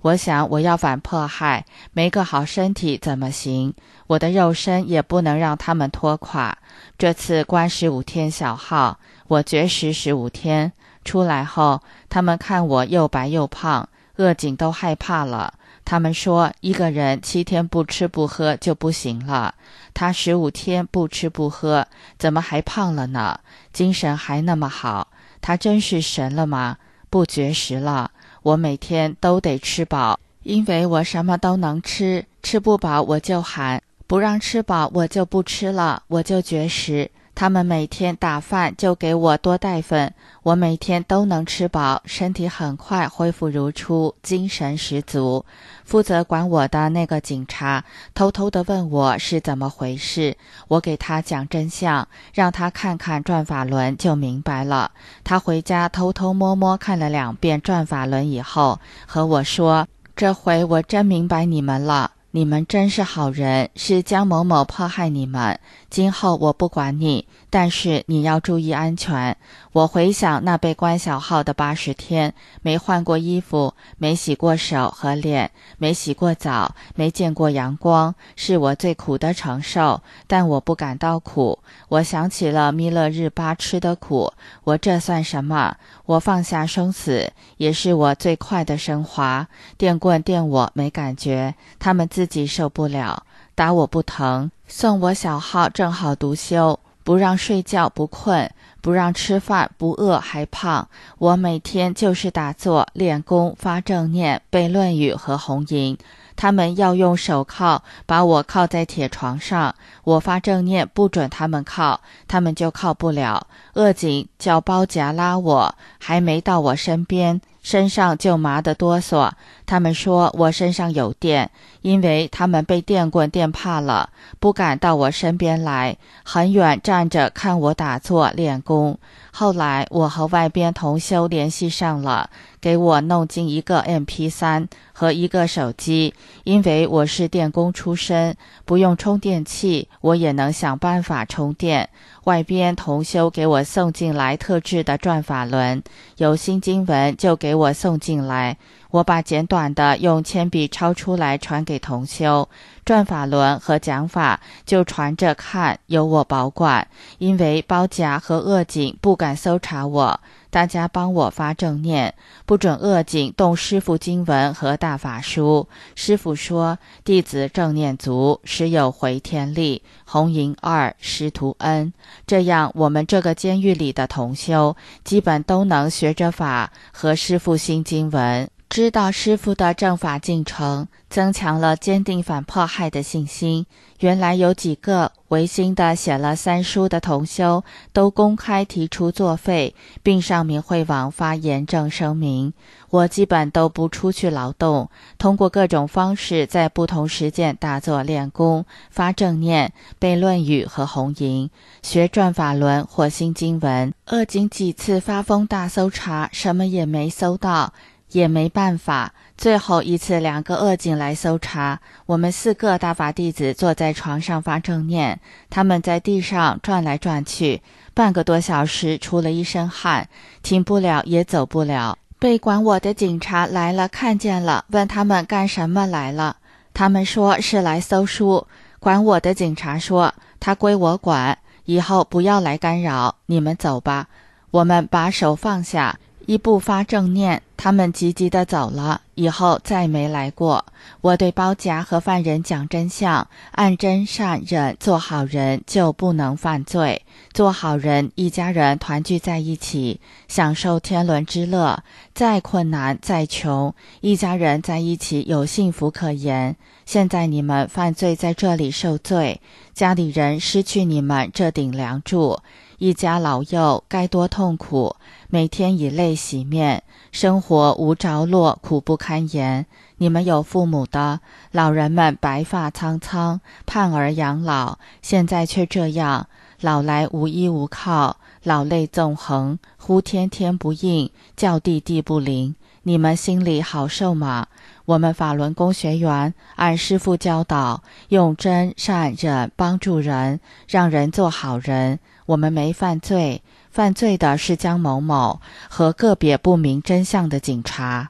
我想我要反迫害，没个好身体怎么行？我的肉身也不能让他们拖垮。这次关十五天小号，我绝食十五天，出来后，他们看我又白又胖，恶警都害怕了。他们说一个人七天不吃不喝就不行了，他十五天不吃不喝，怎么还胖了呢？精神还那么好，他真是神了吗？不绝食了，我每天都得吃饱，因为我什么都能吃，吃不饱我就喊，不让吃饱我就不吃了，我就绝食。他们每天打饭就给我多带份，我每天都能吃饱，身体很快恢复如初，精神十足。负责管我的那个警察偷偷地问我是怎么回事，我给他讲真相，让他看看转法轮就明白了。他回家偷偷摸摸看了两遍转法轮以后，和我说，这回我真明白你们了，你们真是好人，是江某某迫害你们，今后我不管你，但是你要注意安全。我回想那被关小号的八十天，没换过衣服，没洗过手和脸，没洗过澡，没见过阳光，是我最苦的承受，但我不感到苦。我想起了弥勒日巴吃的苦，我这算什么？我放下生死，也是我最快的升华。电棍电我没感觉，他们自己受不了，打我不疼，送我小号正好独修，不让睡觉不困，不让吃饭不饿还胖。我每天就是打坐练功发正念背论语和红吟，他们要用手铐把我铐在铁床上，我发正念不准他们铐，他们就铐不了。恶警叫包夹拉我，还没到我身边，身上就麻得哆嗦。他们说我身上有电，因为他们被电棍电怕了，不敢到我身边来，很远站着看我打坐练功。后来我和外边同修联系上了，给我弄进一个 M P 三 和一个手机，因为我是电工出身，不用充电器，我也能想办法充电。外边同修给我送进来特制的转法轮，有新经文就给我送进来，我把简短的用铅笔抄出来传给同修，转法轮和讲法就传着看，由我保管，因为包夹和恶警不敢搜查我，大家帮我发正念，不准恶警动师父经文和大法书。师父说，弟子正念足，时有回天力，红银二，师徒恩。这样我们这个监狱里的同修基本都能学着法和师父新经文，知道师父的正法进程，增强了坚定反迫害的信心。原来有几个违心的写了三书的同修都公开提出作废，并上明慧网发严正声明。我基本都不出去劳动，通过各种方式在不同时间打坐练功，发正念背论语和红吟，学转法轮或新经文。恶警几次发疯大搜查，什么也没搜到，也没办法。最后一次两个恶警来搜查，我们四个大法弟子坐在床上发正念，他们在地上转来转去，半个多小时出了一身汗，停不了也走不了。被管我的警察来了，看见了，问他们干什么来了，他们说是来搜书。管我的警察说，他归我管，以后不要来干扰，你们走吧。我们把手放下，一步发正念，他们急急地走了，以后再没来过。我对包夹和犯人讲真相，按真善忍做好人就不能犯罪，做好人一家人团聚在一起，享受天伦之乐，再困难再穷，一家人在一起有幸福可言。现在你们犯罪在这里受罪，家里人失去你们这顶梁柱，一家老幼该多痛苦，每天以泪洗面，生活无着落，苦不堪言。你们有父母的，老人们白发苍苍，盼儿养老，现在却这样，老来无依无靠，老泪纵横，呼天天不应，叫地地不灵。你们心里好受吗？我们法轮功学员按师父教导，用真善忍帮助人，让人做好人。我们没犯罪，犯罪的是江某某和个别不明真相的警察。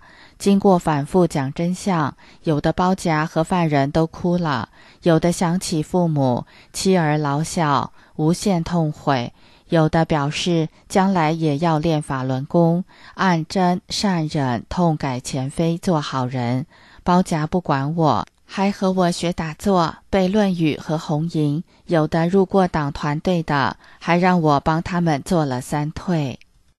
经过反复讲真相，有的包夹和犯人都哭了，有的想起父母、妻儿老小，无限痛悔，有的表示将来也要练法轮功，按真善忍，痛改前非，做好人。包夹不管我，还和我学打坐、背论语和红吟，有的入过党团队的，还让我帮他们做了三退。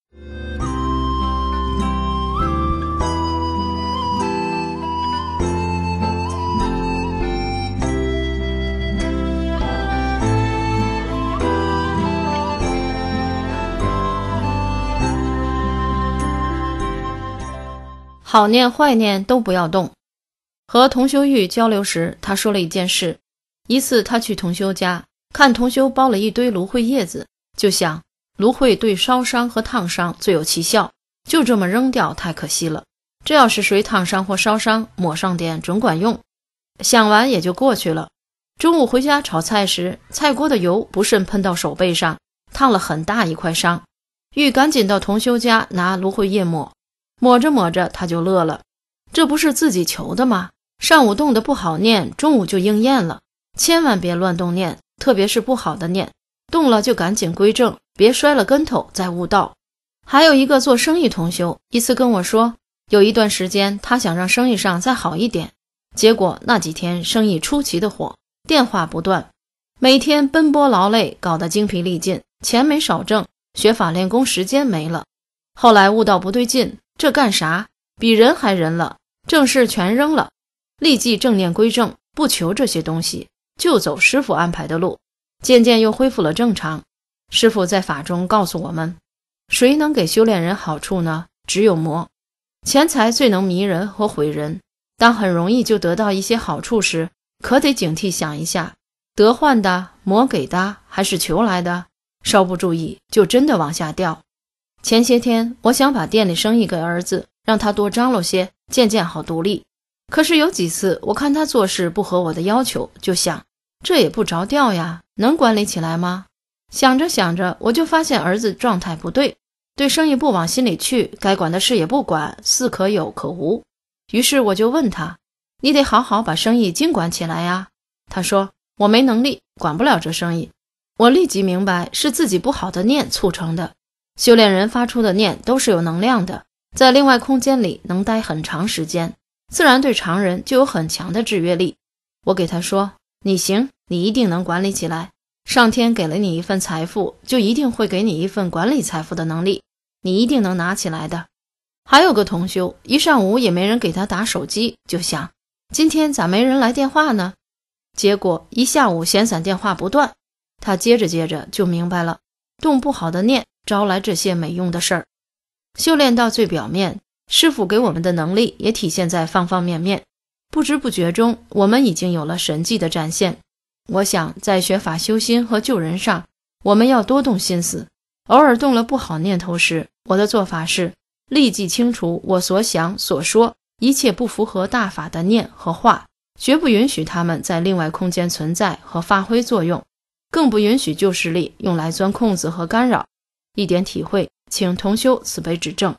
好念坏念都不要动。和同修玉交流时，他说了一件事。一次他去同修家，看同修包了一堆芦荟叶子，就想芦荟对烧伤和烫伤最有奇效，就这么扔掉太可惜了。这要是谁烫伤或烧伤，抹上点准管用。想完也就过去了。中午回家炒菜时，菜锅的油不慎喷到手背上，烫了很大一块伤。玉赶紧到同修家拿芦荟叶抹，抹着抹着他就乐了。这不是自己求的吗？上午动的不好念，中午就应验了。千万别乱动念，特别是不好的念，动了就赶紧归正，别摔了跟头再悟道。还有一个做生意同修，一次跟我说，有一段时间他想让生意上再好一点，结果那几天生意出奇的火，电话不断，每天奔波劳累，搞得精疲力尽，钱没少挣，学法练功时间没了。后来悟到不对劲，这干啥？比人还人了，正事全扔了，立即正念归正，不求这些东西，就走师父安排的路，渐渐又恢复了正常。师父在法中告诉我们，谁能给修炼人好处呢？只有魔。钱财最能迷人和毁人，当很容易就得到一些好处时，可得警惕想一下，得换的、魔给的还是求来的？稍不注意就真的往下掉。前些天我想把店里生意给儿子，让他多张罗些，渐渐好独立。可是有几次我看他做事不合我的要求，就想这也不着调呀，能管理起来吗？想着想着，我就发现儿子状态不对，对生意不往心里去，该管的事也不管，似可有可无。于是我就问他，你得好好把生意经管起来呀。他说我没能力，管不了这生意。我立即明白是自己不好的念促成的。修炼人发出的念都是有能量的，在另外空间里能待很长时间，自然对常人就有很强的制约力。我给他说，你行，你一定能管理起来，上天给了你一份财富，就一定会给你一份管理财富的能力，你一定能拿起来的。还有个同修，一上午也没人给他打手机，就想今天咋没人来电话呢？结果一下午闲散电话不断，他接着接着就明白了，动不好的念招来这些没用的事儿。修炼到最表面，师父给我们的能力也体现在方方面面，不知不觉中我们已经有了神迹的展现。我想在学法修心和救人上，我们要多动心思。偶尔动了不好念头时，我的做法是立即清除我所想所说一切不符合大法的念和话，绝不允许他们在另外空间存在和发挥作用，更不允许旧势力用来钻空子和干扰。一点体会，请同修慈悲指正。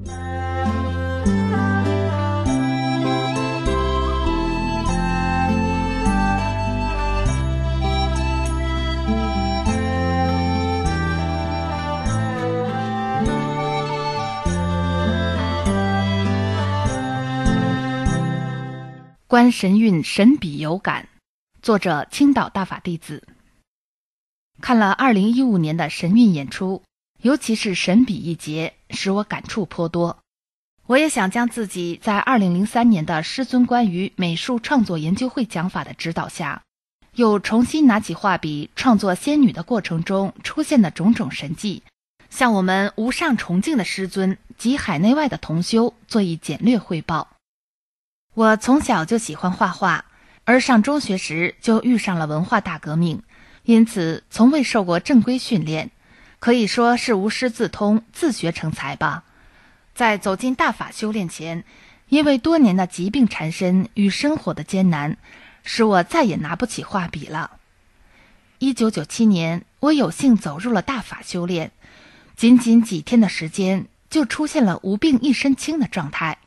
观神韵神笔有感，作者青岛大法弟子。看了二零一五年的神韵演出，尤其是神笔一节，使我感触颇多。我也想将自己在二零零三年的师尊关于美术创作研究会讲法的指导下，又重新拿起画笔创作仙女的过程中出现的种种神迹，向我们无上崇敬的师尊及海内外的同修做一简略汇报。我从小就喜欢画画，而上中学时就遇上了文化大革命，因此从未受过正规训练，可以说是无师自通，自学成才吧。在走进大法修炼前，因为多年的疾病缠身与生活的艰难，使我再也拿不起画笔了。一九九七年，我有幸走入了大法修炼，仅仅几天的时间，就出现了无病一身轻的状态，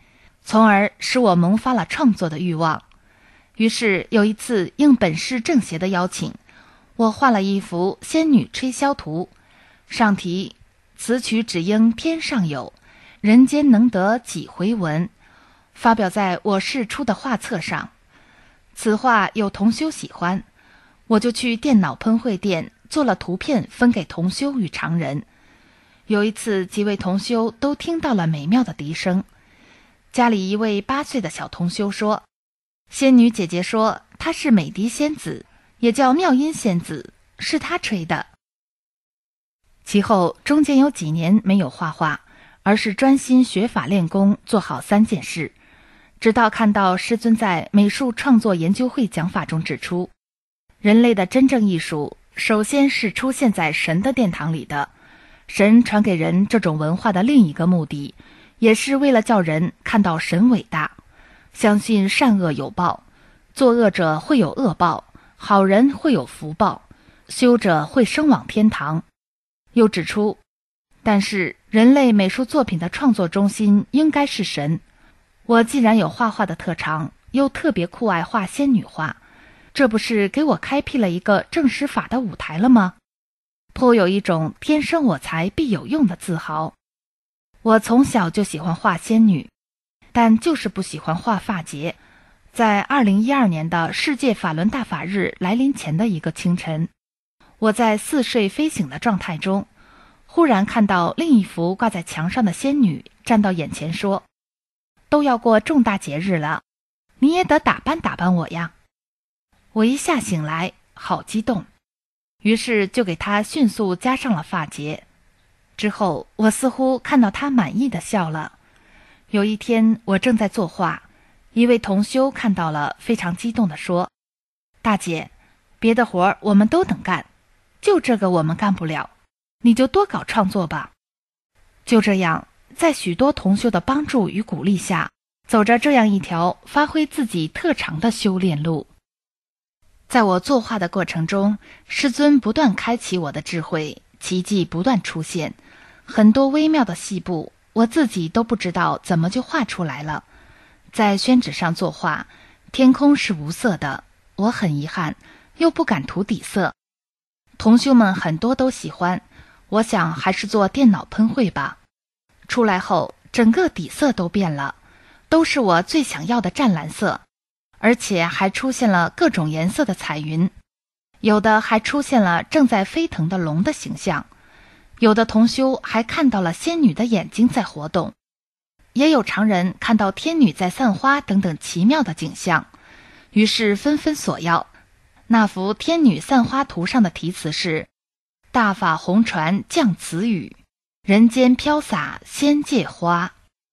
从而使我萌发了创作的欲望。于是有一次应本市政协的邀请，我画了一幅仙女吹箫图，上题此曲只应天上有，人间能得几回闻，发表在我市出的画册上。此画有同修喜欢，我就去电脑喷绘店做了图片分给同修与常人。有一次几位同修都听到了美妙的笛声，家里一位八岁的小同修说，仙女姐姐说她是美笛仙子，也叫妙音仙子，是她吹的。其后中间有几年没有画画，而是专心学法练功，做好三件事。直到看到师尊在美术创作研究会讲法中指出，人类的真正艺术首先是出现在神的殿堂里的，神传给人这种文化的另一个目的，也是为了叫人看到神伟大，相信善恶有报，作恶者会有恶报，好人会有福报，修者会升往天堂。又指出，但是人类美术作品的创作中心应该是神。我既然有画画的特长，又特别酷爱画仙女画，这不是给我开辟了一个正师法的舞台了吗？颇有一种天生我材必有用的自豪。我从小就喜欢画仙女，但就是不喜欢画发结。在二零一二年的世界法轮大法日来临前的一个清晨，我在似睡非醒的状态中，忽然看到另一幅挂在墙上的仙女站到眼前说，都要过重大节日了，你也得打扮打扮我呀。我一下醒来，好激动，于是就给她迅速加上了发结。之后我似乎看到她满意的笑了。有一天我正在作画，一位同修看到了，非常激动地说，大姐，别的活儿我们都能干，就这个我们干不了，你就多搞创作吧。就这样，在许多同修的帮助与鼓励下，走着这样一条发挥自己特长的修炼路。在我作画的过程中，师尊不断开启我的智慧，奇迹不断出现，很多微妙的细部我自己都不知道怎么就画出来了。在宣纸上作画，天空是无色的，我很遗憾，又不敢涂底色。同修们很多都喜欢，我想还是做电脑喷绘吧。出来后，整个底色都变了，都是我最想要的湛蓝色，而且还出现了各种颜色的彩云，有的还出现了正在飞腾的龙的形象，有的同修还看到了仙女的眼睛在活动，也有常人看到天女在散花等等奇妙的景象，于是纷纷索要。那幅天女散花图上的题词是，大法红传降此雨，人间飘洒仙界花。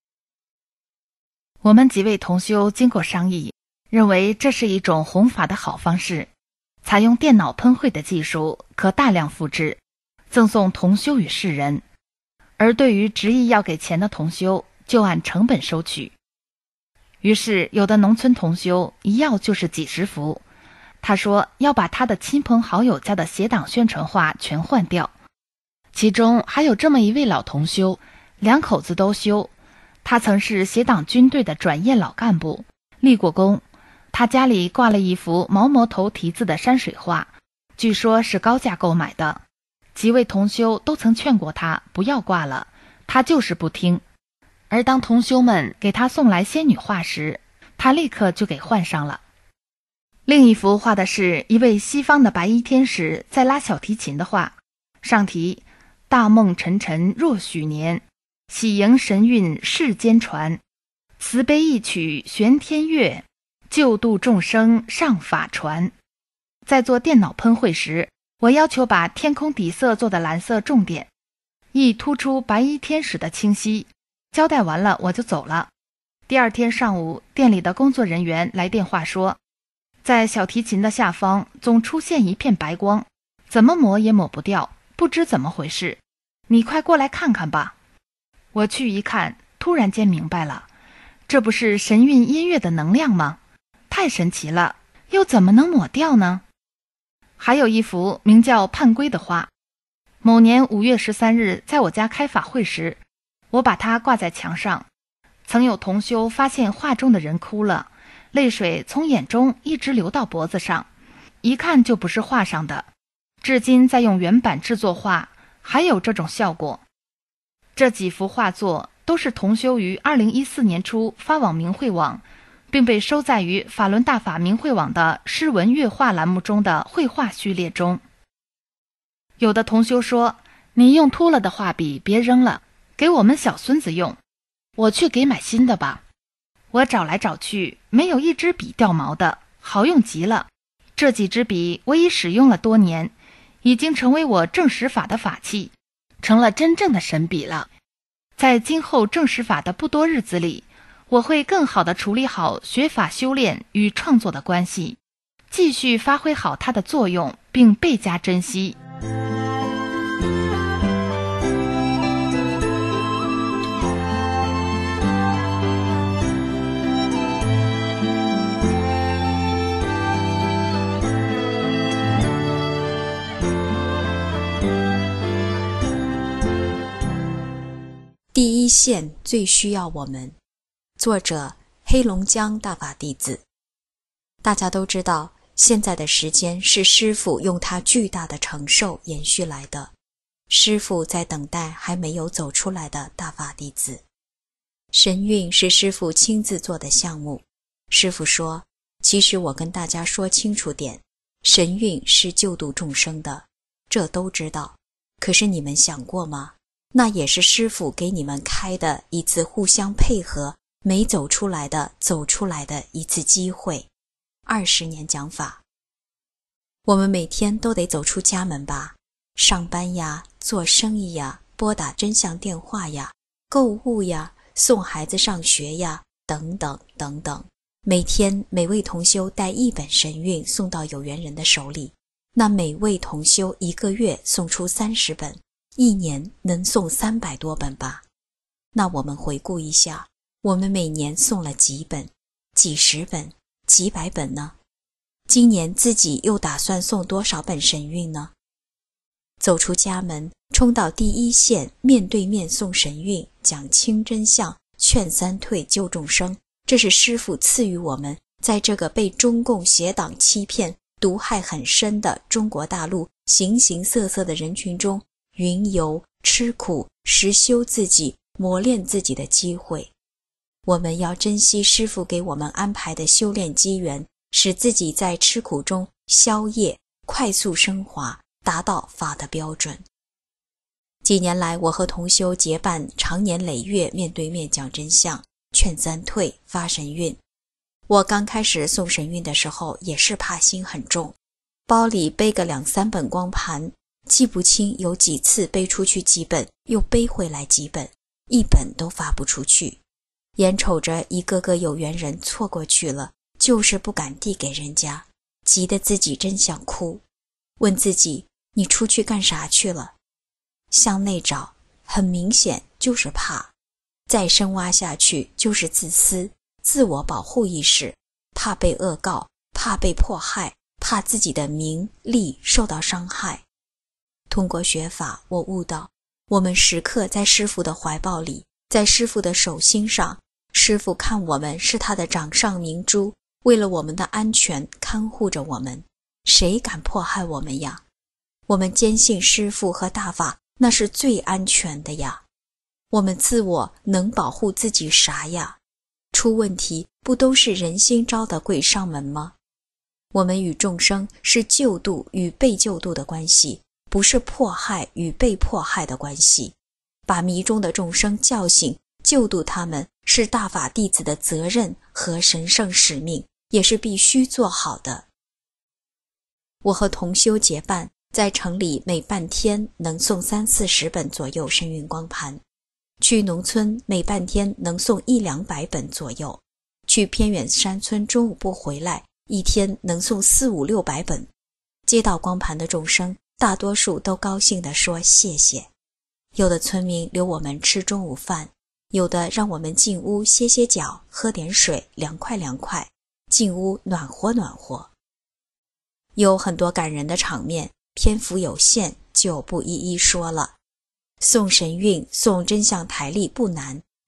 我们几位同修经过商议，认为这是一种弘法的好方式，采用电脑喷绘的技术，可大量复制，赠送同修与世人。而对于执意要给钱的同修，就按成本收取。于是有的农村同修一要就是几十幅，他说要把他的亲朋好友家的协党宣传画全换掉。其中还有这么一位老同修，两口子都修，他曾是协党军队的转业老干部，立过功。他家里挂了一幅毛毛头题字的山水画，据说是高价购买的。几位同修都曾劝过他不要挂了，他就是不听。而当同修们给他送来仙女画时，他立刻就给换上了。另一幅画的是一位西方的白衣天使在拉小提琴的画，上题大梦沉沉若许年，喜迎神韵世间传，慈悲一曲玄天乐，救度众生上法传。在做电脑喷绘时，我要求把天空底色做的蓝色重点，以突出白衣天使的清晰。交代完了我就走了。第二天上午，店里的工作人员来电话说，在小提琴的下方总出现一片白光，怎么抹也抹不掉，不知怎么回事，你快过来看看吧。我去一看，突然间明白了，这不是神韵音乐的能量吗？太神奇了，又怎么能抹掉呢？还有一幅名叫盼归的画，某年五月十三日在我家开法会时，我把它挂在墙上。 曾有同修发现画中的人哭了，泪水从眼中一直流到脖子上，一看就不是画上的。至今在用原版制作画，还有这种效果。这几幅画作都是同修于二零一四年初发往明慧网，并被收载于法轮大法明慧网的诗文乐画栏目中的绘画序列中。有的同修说，你用秃了的画笔别扔了，给我们小孙子用，我去给买新的吧。我找来找去，没有一支笔掉毛的，好用极了。这几支笔我已使用了多年，已经成为我正实法的法器，成了真正的神笔了。在今后正实法的不多日子里，我会更好地处理好学法修炼与创作的关系，继续发挥好它的作用，并倍加珍惜。 第一线最需要我们。作者黑龙江大法弟子。大家都知道，现在的时间是师父用他巨大的承受延续来的。师父在等待还没有走出来的大法弟子。神韵是师父亲自做的项目。师父说，其实我跟大家说清楚点，神韵是救度众生的，这都知道。可是你们想过吗？那也是师父给你们开的一次互相配合没走出来的走出来的一次机会。二十年讲法，我们每天都得走出家门吧，上班呀，做生意呀，拨打真相电话呀，购物呀，送孩子上学呀，等等等等。每天每位同修带一本神韵送到有缘人的手里，那每位同修一个月送出三十本，一年能送三百多本吧。那我们回顾一下，我们每年送了几本、几十本、几百本呢？今年自己又打算送多少本神韵呢？走出家门，冲到第一线，面对面送神韵，讲清真相，劝三退，救众生，这是师父赐予我们在这个被中共邪党欺骗、毒害很深的中国大陆形形色色的人群中云游、吃苦、实修自己、磨练自己的机会。我们要珍惜师父给我们安排的修炼机缘，使自己在吃苦中消业，快速升华，达到法的标准。几年来，我和同修结伴长年累月面对面讲真相，劝三退，发神韵。我刚开始送神韵的时候也是怕心很重，包里背个两三本光盘，记不清有几次背出去几本，又背回来几本，一本都发不出去。眼瞅着一个个有缘人错过去了，就是不敢递给人家，急得自己真想哭。问自己，你出去干啥去了？向内找，很明显就是怕。再深挖下去就是自私，自我保护意识，怕被恶告，怕被迫害，怕自己的名利受到伤害。通过学法，我悟到，我们时刻在师父的怀抱里，在师父的手心上，师父看我们是他的掌上明珠，为了我们的安全看护着我们，谁敢迫害我们呀？我们坚信师父和大法那是最安全的呀。我们自我能保护自己啥呀？出问题不都是人心招的鬼上门吗？我们与众生是救度与被救度的关系，不是迫害与被迫害的关系。把迷中的众生叫醒，救度他们，是大法弟子的责任和神圣使命，也是必须做好的。我和同修结伴，在城里每半天能送三四十本左右神韵光盘，去农村每半天能送一两百本左右，去偏远山村中午不回来，一天能送四五六百本。接到光盘的众生，大多数都高兴地说谢谢。有的村民留我们吃中午饭，有的让我们进屋歇歇脚，喝点水，凉快凉快，进屋暖和暖和。有很多感人的场面，篇幅有限，就不一一说了。送神韵、送真相台历不难，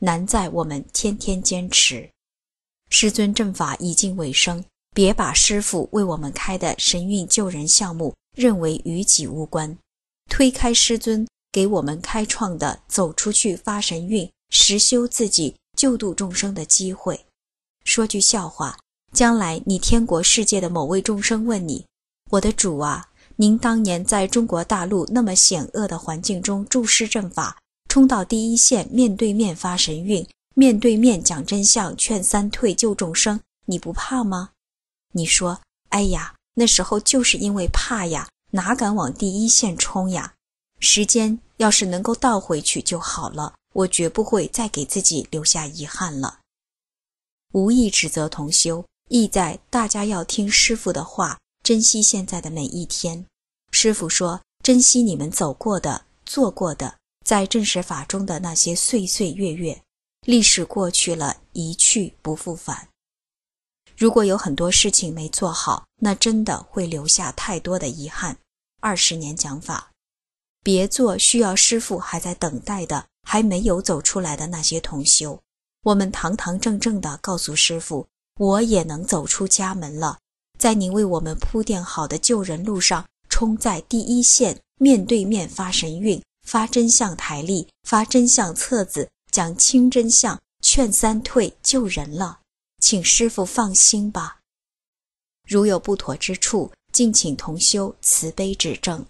难在我们天天坚持。师尊正法已经尾声，别把师父为我们开的神韵救人项目认为与己无关，推开师尊给我们开创的走出去发神韵、实修自己、救度众生的机会。说句笑话，将来你天国世界的某位众生问你，我的主啊，您当年在中国大陆那么险恶的环境中注师正法，冲到第一线，面对面发神韵，面对面讲真相，劝三退救众生，你不怕吗？你说，哎呀，那时候就是因为怕呀，哪敢往第一线冲呀。时间要是能够倒回去就好了，我绝不会再给自己留下遗憾了。无意指责同修，意在大家要听师父的话，珍惜现在的每一天。师父说，珍惜你们走过的、做过的，在正实法中的那些岁岁月月，历史过去了，一去不复返。如果有很多事情没做好，那真的会留下太多的遗憾。二十年讲法，别做需要师父还在等待的、还没有走出来的那些同修。我们堂堂正正地告诉师父，我也能走出家门了，在您为我们铺垫好的救人路上，冲在第一线，面对面发神韵，发真相台历，发真相册子，讲清真相，劝三退救人了，请师父放心吧。如有不妥之处，敬请同修慈悲指正。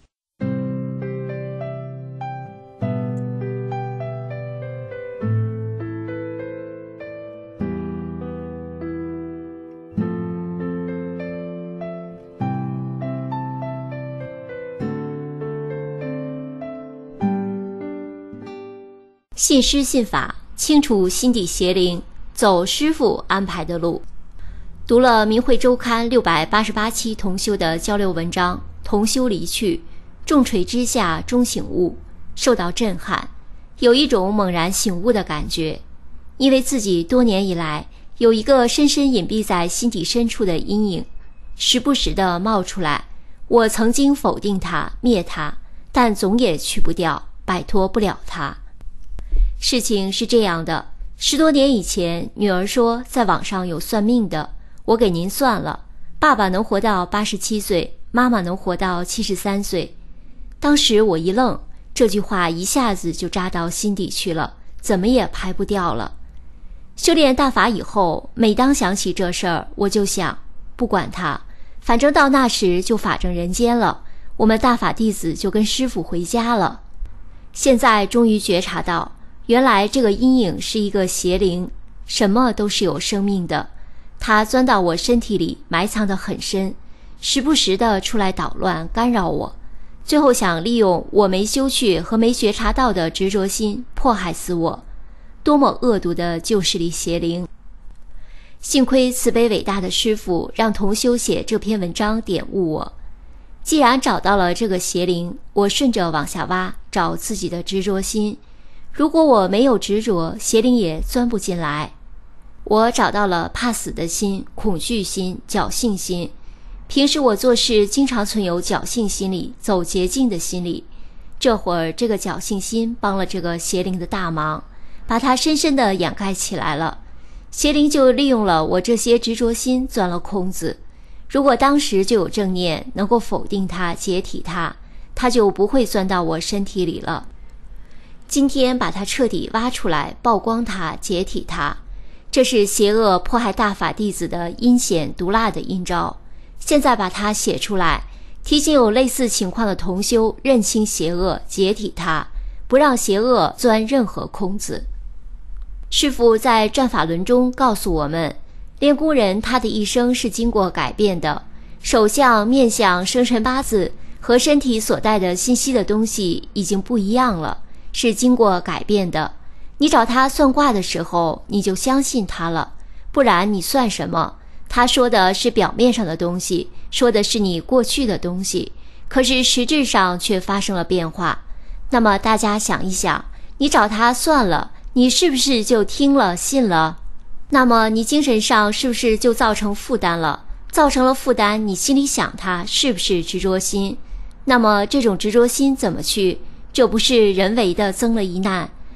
信师信法，清除心底邪灵，走师父安排的路。读了明慧周刊六百八十八期同修的交流文章，同修离去，重锤之下终醒悟，受到震撼，有一种猛然醒悟的感觉。因为自己多年以来有一个深深隐蔽在心底深处的阴影，时不时地冒出来，我曾经否定它、灭它，但总也去不掉，摆脱不了它。事情是这样的，十多年以前，女儿说在网上有算命的，我给您算了，爸爸能活到八十七岁，妈妈能活到七十三岁。当时我一愣，这句话一下子就扎到心底去了，怎么也排不掉了。修炼大法以后，每当想起这事儿，我就想，不管它，反正到那时就法证人间了，我们大法弟子就跟师父回家了。现在终于觉察到，原来这个阴影是一个邪灵，什么都是有生命的，它钻到我身体里，埋藏得很深，时不时地出来捣乱干扰我，最后想利用我没修去和没觉察到的执着心迫害死我。多么恶毒的旧势力邪灵！幸亏慈悲伟大的师父让同修写这篇文章点悟我。既然找到了这个邪灵，我顺着往下挖，找自己的执着心。如果我没有执着，邪灵也钻不进来。我找到了怕死的心、恐惧心、侥幸心。平时我做事经常存有侥幸心理、走捷径的心理。这会儿这个侥幸心帮了这个邪灵的大忙，把它深深地掩盖起来了。邪灵就利用了我这些执着心钻了空子。如果当时就有正念，能够否定它、解体它，它就不会钻到我身体里了。今天把它彻底挖出来，曝光它，解体它，这是邪恶迫害大法弟子的阴险毒辣的阴招。现在把它写出来，提醒有类似情况的同修认清邪恶，解体它，不让邪恶钻任何空子。师父在转法轮中告诉我们，练功人他的一生是经过改变的，手相、面相、生辰八字和身体所带的信息的东西已经不一样了，是经过改变的。你找他算卦的时候，你就相信他了，不然你算什么？他说的是表面上的东西，说的是你过去的东西，可是实质上却发生了变化。那么大家想一想，你找他算了，你是不是就听了信了？那么你精神上是不是就造成负担了？造成了负担，你心里想他是不是执着心？那么这种执着心怎么去？这不是人为的增了一难，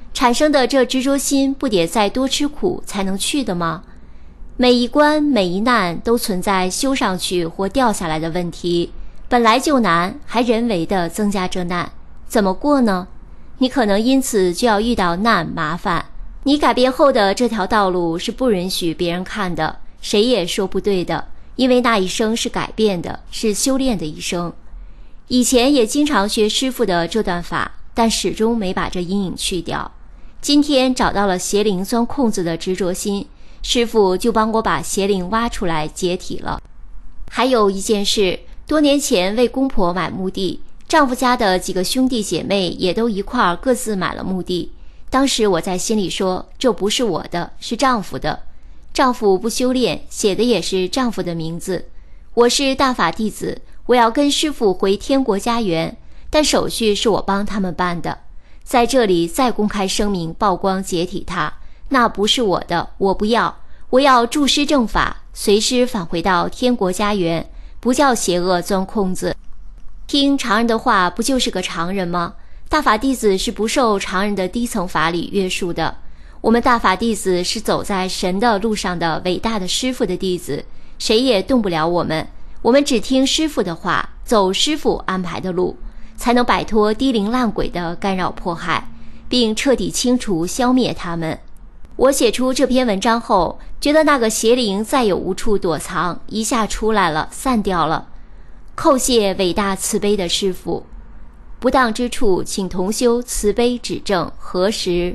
产生的这执着心不得再多吃苦才能去的吗？每一关每一难都存在修上去或掉下来的问题，本来就难，还人为的增加这难，怎么过呢？你可能因此就要遇到难麻烦。你改变后的这条道路是不允许别人看的，谁也说不对的，因为那一生是改变的，是修炼的一生。以前也经常学师父的这段法，但始终没把这阴影去掉。今天找到了邪灵钻空子的执着心，师父就帮我把邪灵挖出来解体了。还有一件事，多年前为公婆买墓地，丈夫家的几个兄弟姐妹也都一块儿各自买了墓地。当时我在心里说，这不是我的，是丈夫的。丈夫不修炼，写的也是丈夫的名字。我是大法弟子，我要跟师父回天国家园，但手续是我帮他们办的。在这里再公开声明曝光解体它，那不是我的，我不要，我要助师正法，随师返回到天国家园，不叫邪恶钻空子。听常人的话，不就是个常人吗？大法弟子是不受常人的低层法理约束的，我们大法弟子是走在神的路上的伟大的师父的弟子，谁也动不了我们，我们只听师父的话，走师父安排的路，才能摆脱低灵烂鬼的干扰迫害，并彻底清除消灭他们。我写出这篇文章后，觉得那个邪灵再也无处躲藏，一下出来了，散掉了。叩谢伟大慈悲的师父，不当之处请同修慈悲指正核实。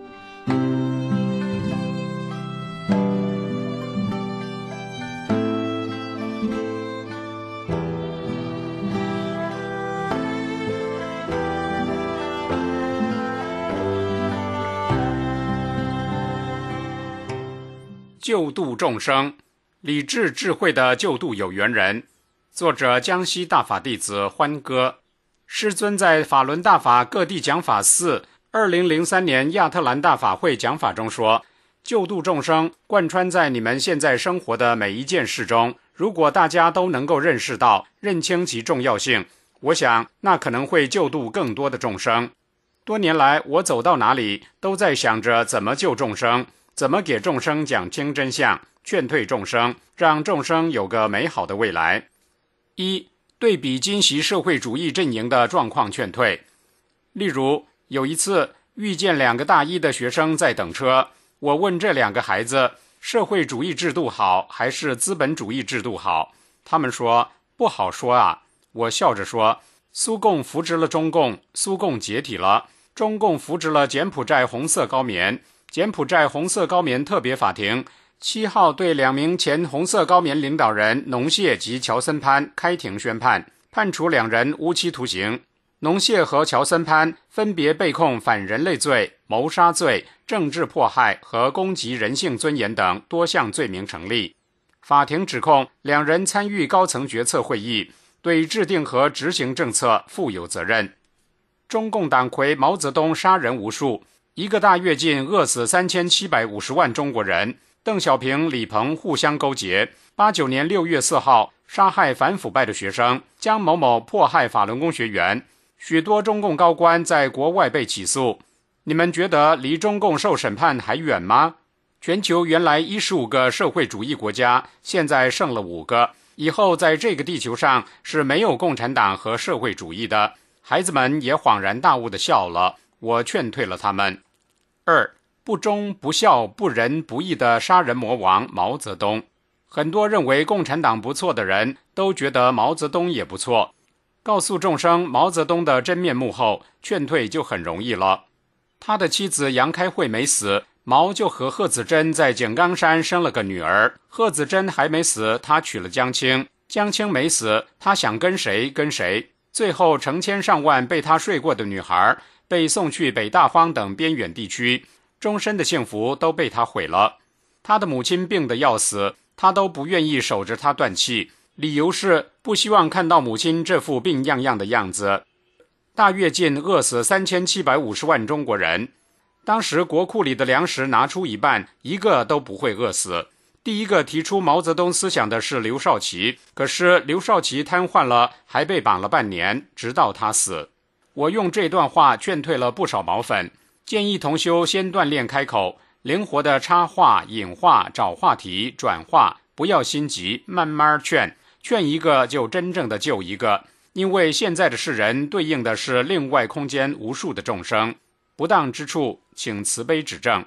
救度众生，理智智慧的救度有缘人。作者江西大法弟子欢歌。师尊在法轮大法各地讲法四二零零三年亚特兰大法会讲法中说，救度众生贯穿在你们现在生活的每一件事中，如果大家都能够认识到认清其重要性，我想那可能会救度更多的众生。多年来我走到哪里都在想着怎么救众生，怎么给众生讲清真相，劝退众生，让众生有个美好的未来。一、对比今昔社会主义阵营的状况劝退。例如，有一次遇见两个大一的学生在等车，我问这两个孩子，社会主义制度好还是资本主义制度好？他们说，不好说啊。我笑着说，苏共扶植了中共，苏共解体了，中共扶植了柬埔寨红色高棉，柬埔寨红色高棉特别法庭七号对两名前红色高棉领导人农谢及乔森潘开庭宣判，判处两人无期徒刑。农谢和乔森潘分别被控反人类罪、谋杀罪、政治迫害和攻击人性尊严等多项罪名成立。法庭指控两人参与高层决策会议，对制定和执行政策负有责任。中共党魁毛泽东杀人无数，一个大跃进饿死三千七百五十万中国人。邓小平、李鹏互相勾结，八九年六月四号杀害反腐败的学生，江某某迫害法轮功学员，许多中共高官在国外被起诉。你们觉得离中共受审判还远吗？全球原来一十五个社会主义国家，现在剩了五个，以后在这个地球上是没有共产党和社会主义的。孩子们也恍然大悟地笑了，我劝退了他们。二、不忠不孝不仁不义的杀人魔王毛泽东。很多认为共产党不错的人都觉得毛泽东也不错。告诉众生毛泽东的真面目后，劝退就很容易了。他的妻子杨开慧没死，毛就和贺子珍在井冈山生了个女儿。贺子珍还没死，他娶了江青。江青没死，他想跟谁跟谁。最后成千上万被他睡过的女孩被送去北大荒等边远地区，终身的幸福都被他毁了。他的母亲病得要死，他都不愿意守着她断气，理由是不希望看到母亲这副病怏怏的样子。大跃进饿死三千七百五十万中国人，当时国库里的粮食拿出一半，一个都不会饿死。第一个提出毛泽东思想的是刘少奇，可是刘少奇瘫痪了，还被绑了半年，直到他死。我用这段话劝退了不少毛粉。 建议同修先锻炼开口，灵活的插话、引话、找话题、转话，不要心急，慢慢劝，劝一个就真正的救一个。因为现在的世人对应的是另外空间无数的众生，不当之处，请慈悲指正。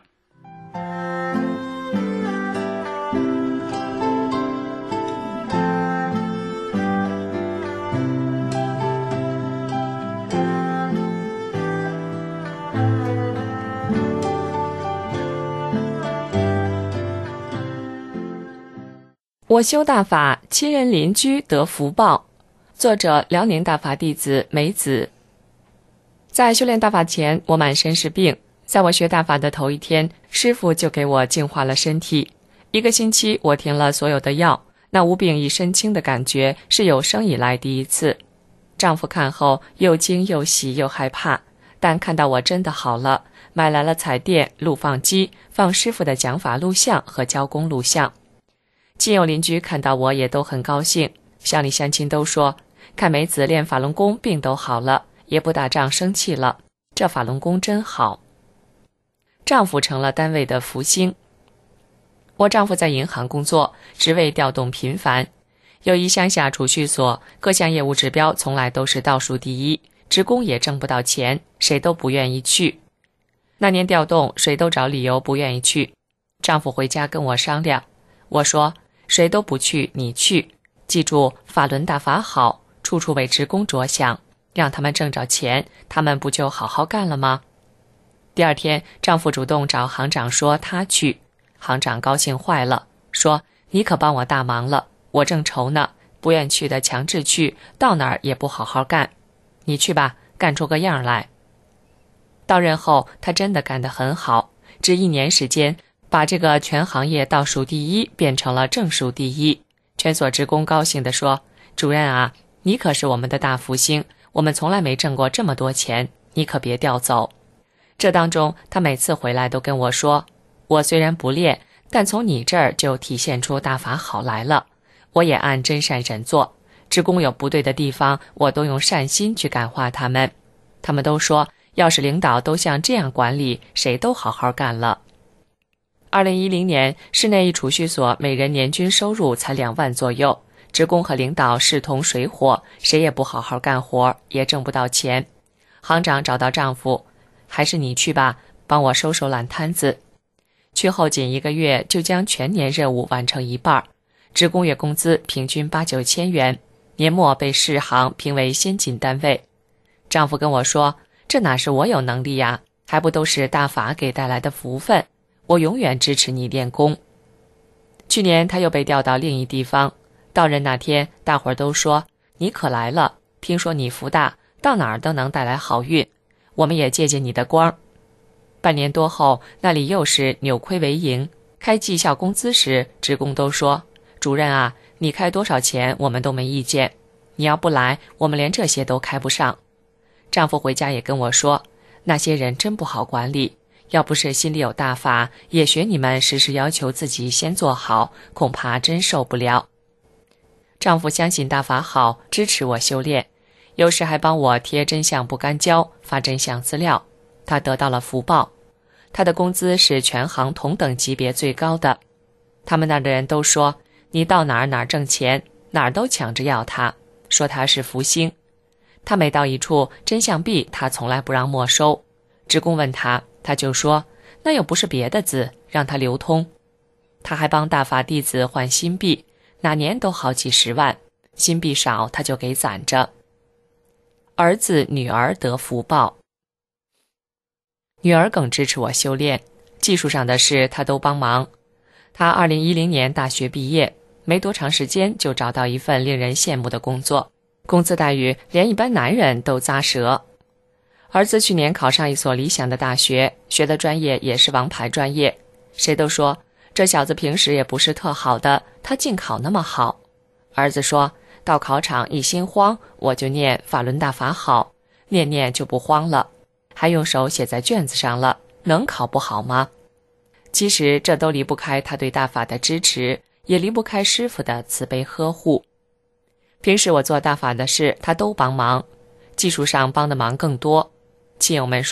我修大法，亲人邻居得福报。作者：辽宁大法弟子梅子。在修炼大法前，我满身是病。在我学大法的头一天，师父就给我净化了身体。一个星期，我停了所有的药，那无病一身轻的感觉是有生以来第一次。丈夫看后又惊又喜又害怕，但看到我真的好了，买来了彩电、录放机，放师父的讲法录像和教功录像。亲友邻居看到我也都很高兴，乡里乡亲都说，看梅子练法轮功病都好了，也不打仗生气了，这法轮功真好。丈夫成了单位的福星。我丈夫在银行工作，职位调动频繁，有一乡下储蓄所，各项业务指标从来都是倒数第一，职工也挣不到钱，谁都不愿意去。那年调动，谁都找理由不愿意去。丈夫回家跟我商量，我说谁都不去，你去，记住法轮大法好，处处为职工着想，让他们挣着钱，他们不就好好干了吗？第二天，丈夫主动找行长说他去，行长高兴坏了，说你可帮我大忙了，我正愁呢，不愿去的强制去，到哪儿也不好好干，你去吧，干出个样来。到任后，他真的干得很好，只一年时间，把这个全行业倒数第一变成了正数第一。全所职工高兴地说，主任啊，你可是我们的大福星，我们从来没挣过这么多钱，你可别调走。这当中，他每次回来都跟我说，我虽然不练，但从你这儿就体现出大法好来了，我也按真善忍做，职工有不对的地方，我都用善心去感化他们。他们都说，要是领导都像这样管理，谁都好好干了。二零一零年，市内一储蓄所每人年均收入才两万左右，职工和领导势同水火，谁也不好好干活，也挣不到钱。行长找到丈夫，还是你去吧，帮我收收烂摊子。去后仅一个月就将全年任务完成一半，职工月工资平均八九千元，年末被市行评为先进单位。丈夫跟我说，这哪是我有能力呀，还不都是大法给带来的福分，我永远支持你练功。去年他又被调到另一地方，到任那天，大伙儿都说，你可来了，听说你福大，到哪儿都能带来好运，我们也借借你的光。半年多后，那里又是扭亏为盈，开绩效工资时，职工都说，主任啊，你开多少钱我们都没意见，你要不来，我们连这些都开不上。丈夫回家也跟我说，那些人真不好管理，要不是心里有大法，也学你们时时要求自己先做好，恐怕真受不了。丈夫相信大法好，支持我修炼，有时还帮我贴真相不干胶，发真相资料，他得到了福报。他的工资是全行同等级别最高的，他们那的人都说，你到哪儿哪儿挣钱，哪儿都抢着要他，说他是福星。他每到一处，真相币他从来不让没收，职工问他，他就说，那又不是别的字，让他流通。他还帮大法弟子换新币，哪年都好几十万，新币少他就给攒着。儿子女儿得福报，女儿更支持我修炼，技术上的事他都帮忙。他二零一零年大学毕业，没多长时间就找到一份令人羡慕的工作，工资待遇连一般男人都咂舌。儿子去年考上一所理想的大学，学的专业也是王牌专业，谁都说这小子平时也不是特好的，他竟考那么好。儿子说，到考场一心慌，我就念法轮大法好，念念就不慌了，还用手写在卷子上了，能考不好吗？其实这都离不开他对大法的支持，也离不开师父的慈悲呵护。平时我做大法的事他都帮忙，技术上帮的忙更多。亲友们说，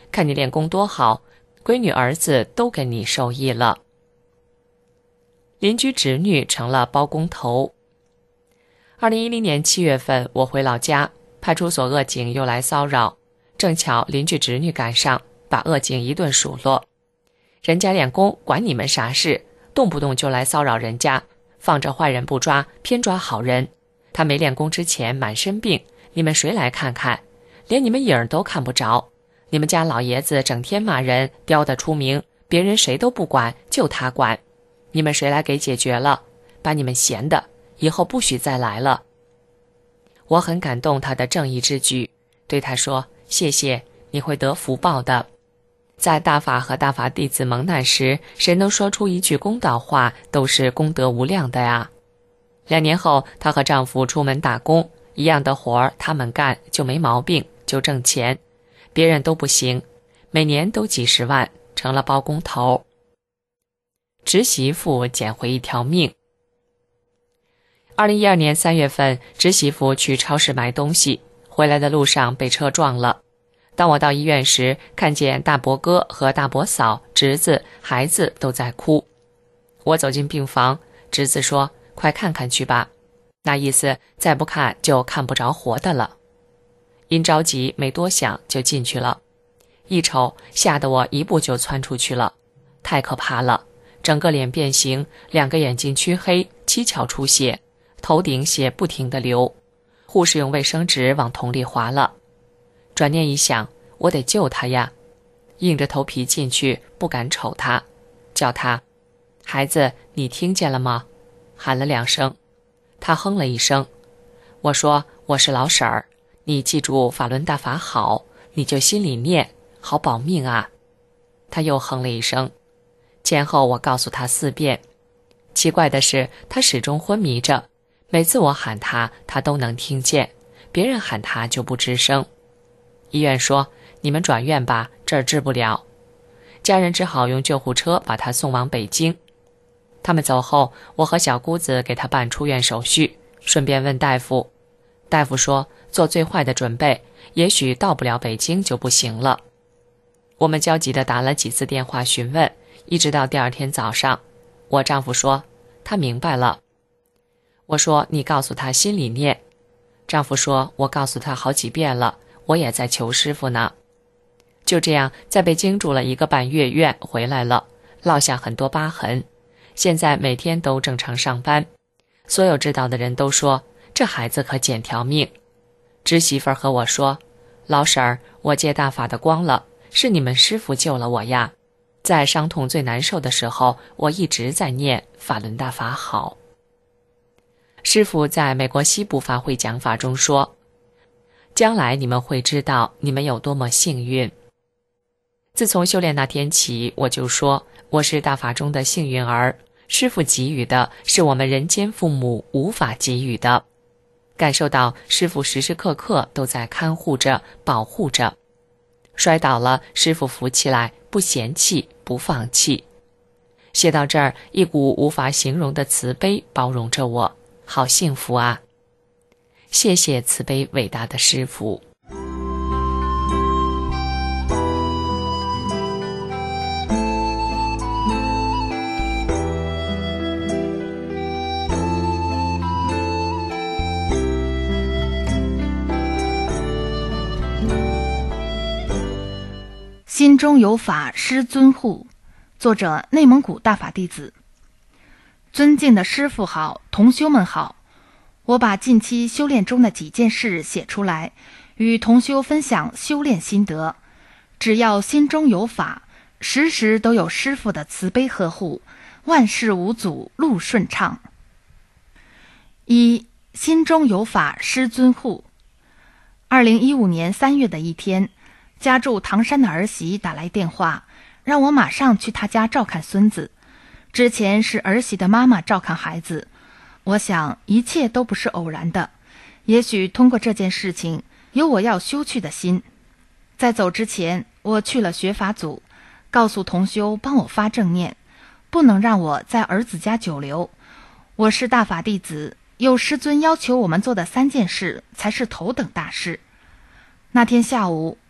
看你练功多好，闺女儿子都跟你受益了。邻居侄女成了包工头。二零一零年七月份，我回老家，派出所恶警又来骚扰，正巧邻居侄女赶上，把恶警一顿数落。人家练功管你们啥事，动不动就来骚扰人家，放着坏人不抓，偏抓好人。他没练功之前满身病，你们谁来看看？连你们影儿都看不着。你们家老爷子整天骂人，刁得出名，别人谁都不管，就他管。你们谁来给解决了？把你们闲的，以后不许再来了。我很感动他的正义之举，对他说：谢谢，你会得福报的。在大法和大法弟子蒙难时，谁能说出一句公道话，都是功德无量的呀。两年后，她和丈夫出门打工，一样的活儿他们干就没毛病，就挣钱，别人都不行，每年都几十万，成了包工头。侄媳妇捡回一条命。二零一二年三月份，侄媳妇去超市买东西，回来的路上被车撞了。当我到医院时，看见大伯哥和大伯嫂、侄子、孩子都在哭。我走进病房，侄子说：快看看去吧，那意思再不看就看不着活的了。因着急没多想就进去了，一瞅吓得我一步就窜出去了，太可怕了，整个脸变形，两个眼睛黢黑，七窍出血，头顶血不停地流，护士用卫生纸往桶里划了。转念一想，我得救他呀，硬着头皮进去，不敢瞅他，叫他：孩子，你听见了吗？喊了两声，他哼了一声。我说：我是老婶儿，你记住法轮大法好，你就心里念，好保命啊。他又哼了一声，前后我告诉他四遍。奇怪的是，他始终昏迷着，每次我喊他，他都能听见，别人喊他就不吱声。医院说：你们转院吧，这儿治不了。家人只好用救护车把他送往北京。他们走后，我和小姑子给他办出院手续，顺便问大夫。大夫说做最坏的准备，也许到不了北京就不行了。我们焦急地打了几次电话询问，一直到第二天早上，我丈夫说他明白了。我说你告诉他心里念。丈夫说我告诉他好几遍了，我也在求师傅呢。就这样在北京住了一个半月院回来了，落下很多疤痕，现在每天都正常上班。所有知道的人都说这孩子可捡条命。侄媳妇儿和我说：老婶儿，我借大法的光了，是你们师傅救了我呀。在伤痛最难受的时候，我一直在念法轮大法好。师父在美国西部法会讲法中说，将来你们会知道你们有多么幸运。自从修炼那天起，我就说我是大法中的幸运儿，师父给予的是我们人间父母无法给予的，感受到师父时时刻刻都在看护着保护着，摔倒了师父扶起来，不嫌弃不放弃。写到这儿，一股无法形容的慈悲包容着我，好幸福啊！谢谢慈悲伟大的师父。 心中有法师尊护，作者内蒙古大法弟子。尊敬的师父好，同修们好，我把近期修炼中的几件事写出来，与同修分享修炼心得。只要心中有法，时时都有师父的慈悲呵护，万事无阻，路顺畅。一，心中有法师尊护。二零一五年三月的一天，家住唐山的儿媳打来电话，让我马上去她家照看孙子。之前是儿媳的妈妈照看孩子，我想一切都不是偶然的，也许通过这件事情，有我要修去的心。在走之前，我去了学法组，告诉同修帮我发正念，不能让我在儿子家久留。我是大法弟子，有师尊要求我们做的三件事才是头等大事。那天下午，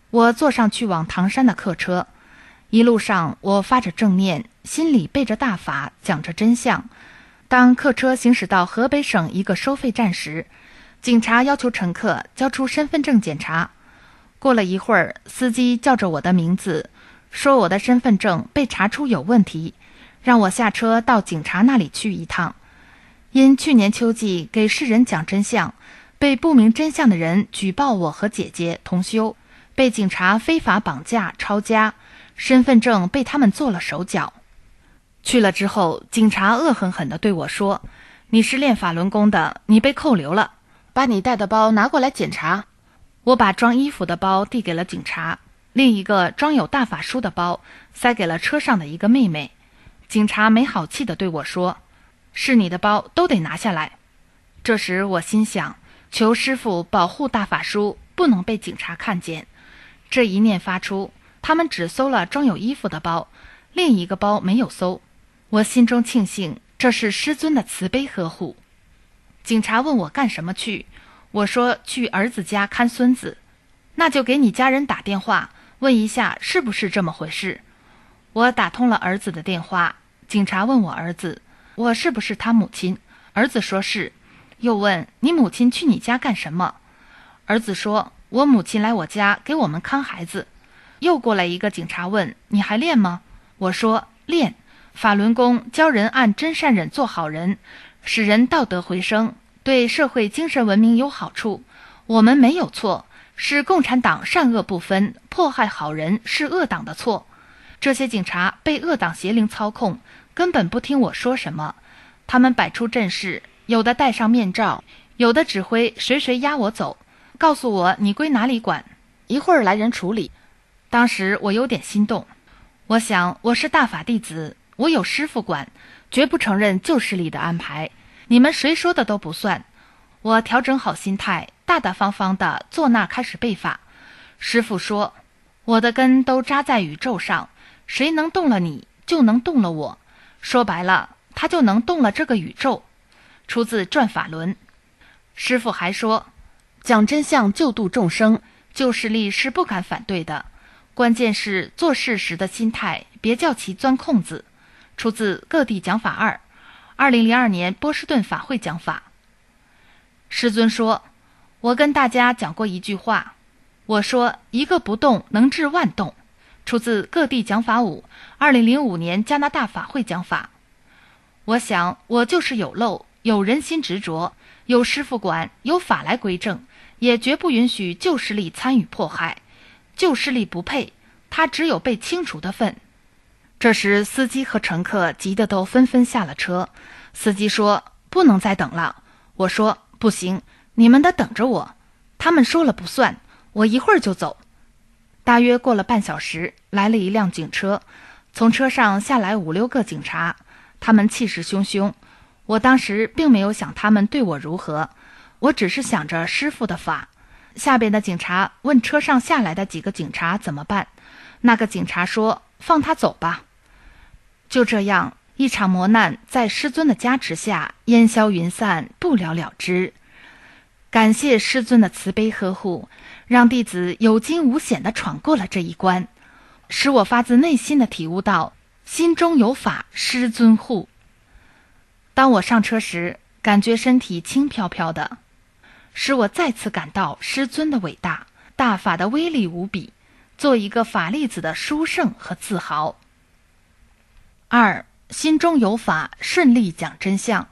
我坐上去往唐山的客车，一路上我发着正念，心里背着大法，讲着真相。当客车行驶到河北省一个收费站时，警察要求乘客交出身份证检查。过了一会儿，司机叫着我的名字，说我的身份证被查出有问题，让我下车到警察那里去一趟。因去年秋季给世人讲真相，被不明真相的人举报我和姐姐同修，被警察非法绑架抄家，身份证被他们做了手脚。去了之后，警察恶狠狠地对我说，你是练法轮功的，你被扣留了，把你带的包拿过来检查。我把装衣服的包递给了警察，另一个装有大法书的包塞给了车上的一个妹妹。警察没好气地对我说，是你的包都得拿下来。这时我心想，求师父保护大法书不能被警察看见。这一念发出，他们只搜了装有衣服的包，另一个包没有搜。我心中庆幸，这是师尊的慈悲呵护。警察问我干什么去，我说去儿子家看孙子。那就给你家人打电话，问一下是不是这么回事。我打通了儿子的电话，警察问我儿子，我是不是他母亲？儿子说是。又问你母亲去你家干什么？儿子说，我母亲来我家给我们看孩子。又过来一个警察问，你还练吗？我说练。法轮功教人按真善忍做好人，使人道德回升，对社会精神文明有好处。我们没有错，是共产党善恶不分，迫害好人是恶党的错。这些警察被恶党邪灵操控，根本不听我说什么。他们摆出阵势，有的戴上面罩，有的指挥谁谁押我走，告诉我你归哪里管，一会儿来人处理。当时我有点心动，我想我是大法弟子，我有师父管，绝不承认旧势力的安排，你们谁说的都不算。我调整好心态，大大方方地坐那开始背法。师父说，我的根都扎在宇宙上，谁能动了你，就能动了我。说白了，他就能动了这个宇宙。出自《转法轮》。师父还说，讲真相救度众生，旧势力是不敢反对的，关键是做事时的心态，别叫其钻空子。出自《各地讲法二》，二零零二年波士顿法会讲法。师尊说，我跟大家讲过一句话，我说一个不动能治万动。出自《各地讲法五》，二零零五年加拿大法会讲法。我想我就是有漏，有人心执着，有师父管，有法来归正，也绝不允许旧势力参与迫害。旧势力不配，他只有被清除的份。这时司机和乘客急得都纷纷下了车。司机说，不能再等了。我说，不行，你们得等着我，他们说了不算，我一会儿就走。大约过了半小时，来了一辆警车，从车上下来五六个警察，他们气势汹汹。我当时并没有想他们对我如何，我只是想着师父的法。下边的警察问车上下来的几个警察怎么办，那个警察说，放他走吧。就这样，一场磨难在师尊的加持下烟消云散，不了了之。感谢师尊的慈悲呵护，让弟子有惊无险地闯过了这一关，使我发自内心地体悟到心中有法，师尊护。当我上车时，感觉身体轻飘飘的，使我再次感到师尊的伟大，大法的威力无比，做一个法粒子的殊胜和自豪。二，心中有法，顺利讲真相。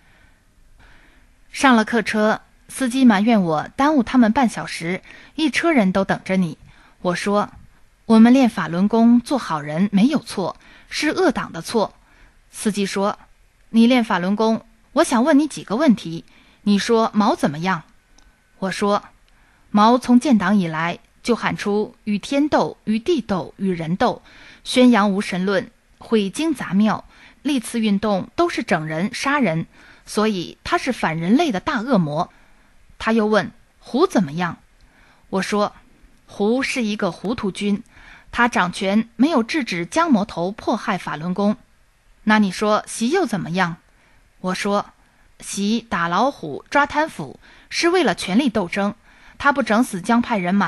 上了客车，司机埋怨我耽误他们半小时，一车人都等着你。我说，我们练法轮功做好人没有错，是恶党的错。司机说，你练法轮功，我想问你几个问题，你说毛怎么样？我说，毛从建党以来就喊出与天斗，与地斗，与人斗，宣扬无神论，毁经杂庙，历次运动都是整人杀人，所以他是反人类的大恶魔。他又问胡怎么样？我说，胡是一个糊涂君，他掌权没有制止江魔头迫害法轮功。那你说习又怎么样？我说，习打老虎抓贪腐是为了权力斗争，他不整死江派人马，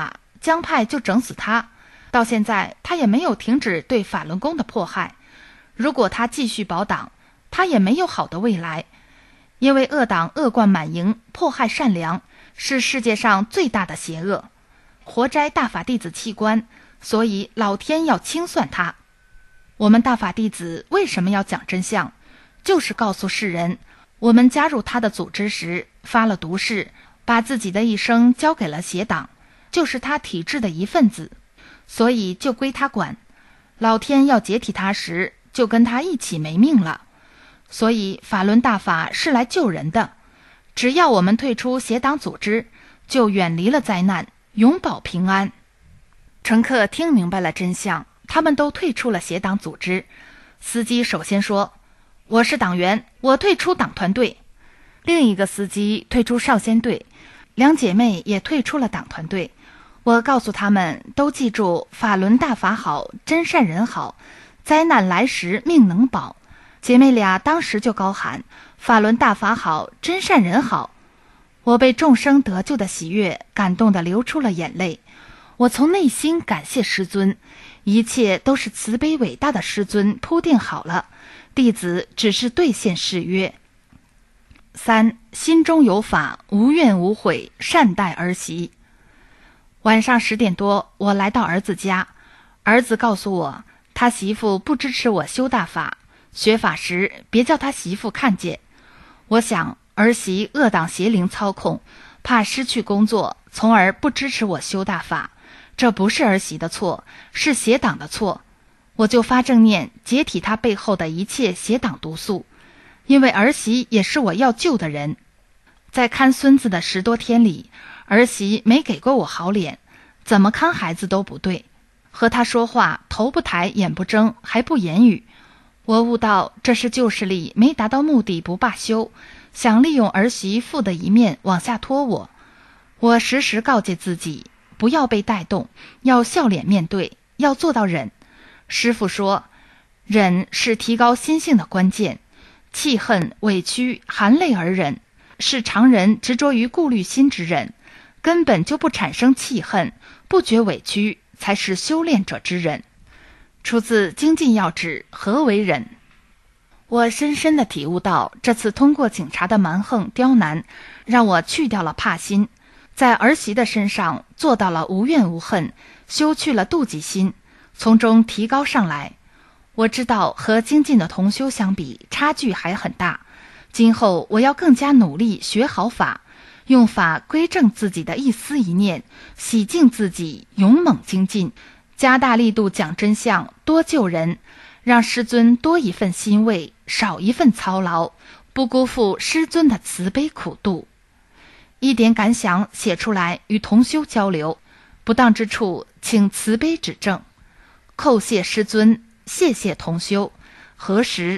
江派就整死他，到现在他也没有停止对法轮功的迫害。如果他继续保党，他也没有好的未来，因为恶党恶贯满盈，迫害善良，是世界上最大的邪恶，活摘大法弟子器官，所以老天要清算他。我们大法弟子为什么要讲真相？就是告诉世人，我们加入他的组织时发了毒誓，把自己的一生交给了邪党，就是他体制的一份子，所以就归他管。老天要解体他时，就跟他一起没命了。所以法轮大法是来救人的，只要我们退出邪党组织，就远离了灾难，永保平安。乘客听明白了真相，他们都退出了邪党组织。司机首先说，我是党员，我退出党团队。另一个司机退出少先队，两姐妹也退出了党团队。我告诉他们都记住法轮大法好，真善人好，灾难来时命能保。姐妹俩当时就高喊，法轮大法好，真善人好。我被众生得救的喜悦感动得流出了眼泪。我从内心感谢师尊，一切都是慈悲伟大的师尊铺垫好了，弟子只是兑现誓约。三，心中有法，无怨无悔，善待儿媳。晚上十点多，我来到儿子家，儿子告诉我，他媳妇不支持我修大法，学法时别叫他媳妇看见。我想儿媳恶党邪灵操控，怕失去工作，从而不支持我修大法，这不是儿媳的错，是邪党的错。我就发正念，解体他背后的一切邪党毒素，因为儿媳也是我要救的人。在看孙子的十多天里，儿媳没给过我好脸，怎么看孩子都不对，和他说话头不抬眼不睁，还不言语。我悟到这是旧势力没达到目的不罢休，想利用儿媳妇的一面往下拖我。我时时告诫自己，不要被带动，要笑脸面对，要做到忍。师父说，忍是提高心性的关键，气恨、委屈、含泪而忍，是常人执着于顾虑心之忍，根本就不产生气恨，不觉委屈，才是修炼者之忍。出自《精进要旨》，何为忍？我深深地体悟到，这次通过警察的蛮横刁难，让我去掉了怕心，在儿媳的身上做到了无怨无恨，修去了妒忌心，从中提高上来。我知道和精进的同修相比，差距还很大。今后我要更加努力学好法，用法归正自己的一思一念，洗净自己，勇猛精进，加大力度讲真相，多救人，让师尊多一份欣慰，少一份操劳，不辜负师尊的慈悲苦度。一点感想写出来与同修交流，不当之处请慈悲指正。叩谢师尊，谢谢同修。何时？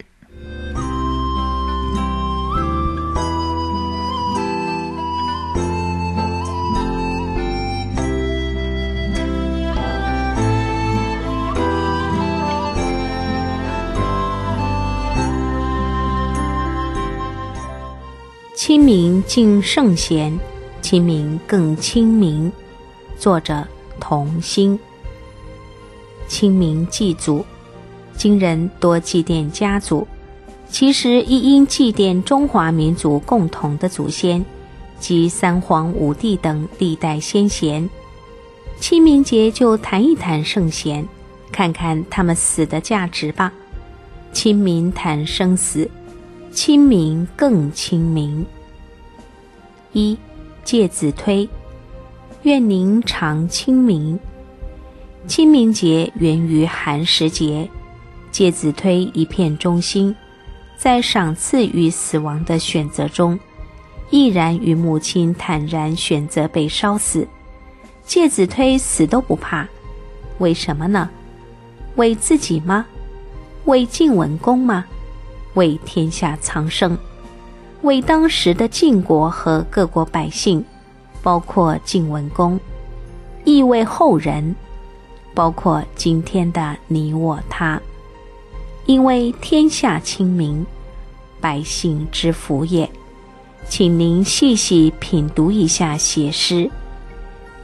清明敬圣贤，清明更清明。作者童心。清明祭祖，今人多祭奠家祖，其实亦因祭奠中华民族共同的祖先，及三皇五帝等历代先贤。清明节就谈一谈圣贤，看看他们死的价值吧。清明谈生死，清明更清明。一，介子推，愿您常清明。清明节源于寒食节，介子推一片忠心，在赏赐与死亡的选择中，毅然与母亲坦然选择被烧死。介子推死都不怕，为什么呢？为自己吗？为晋文公吗？为天下苍生，为当时的晋国和各国百姓，包括晋文公，亦为后人，包括今天的你我他。因为天下清明，百姓之福也。请您细细品读一下写诗，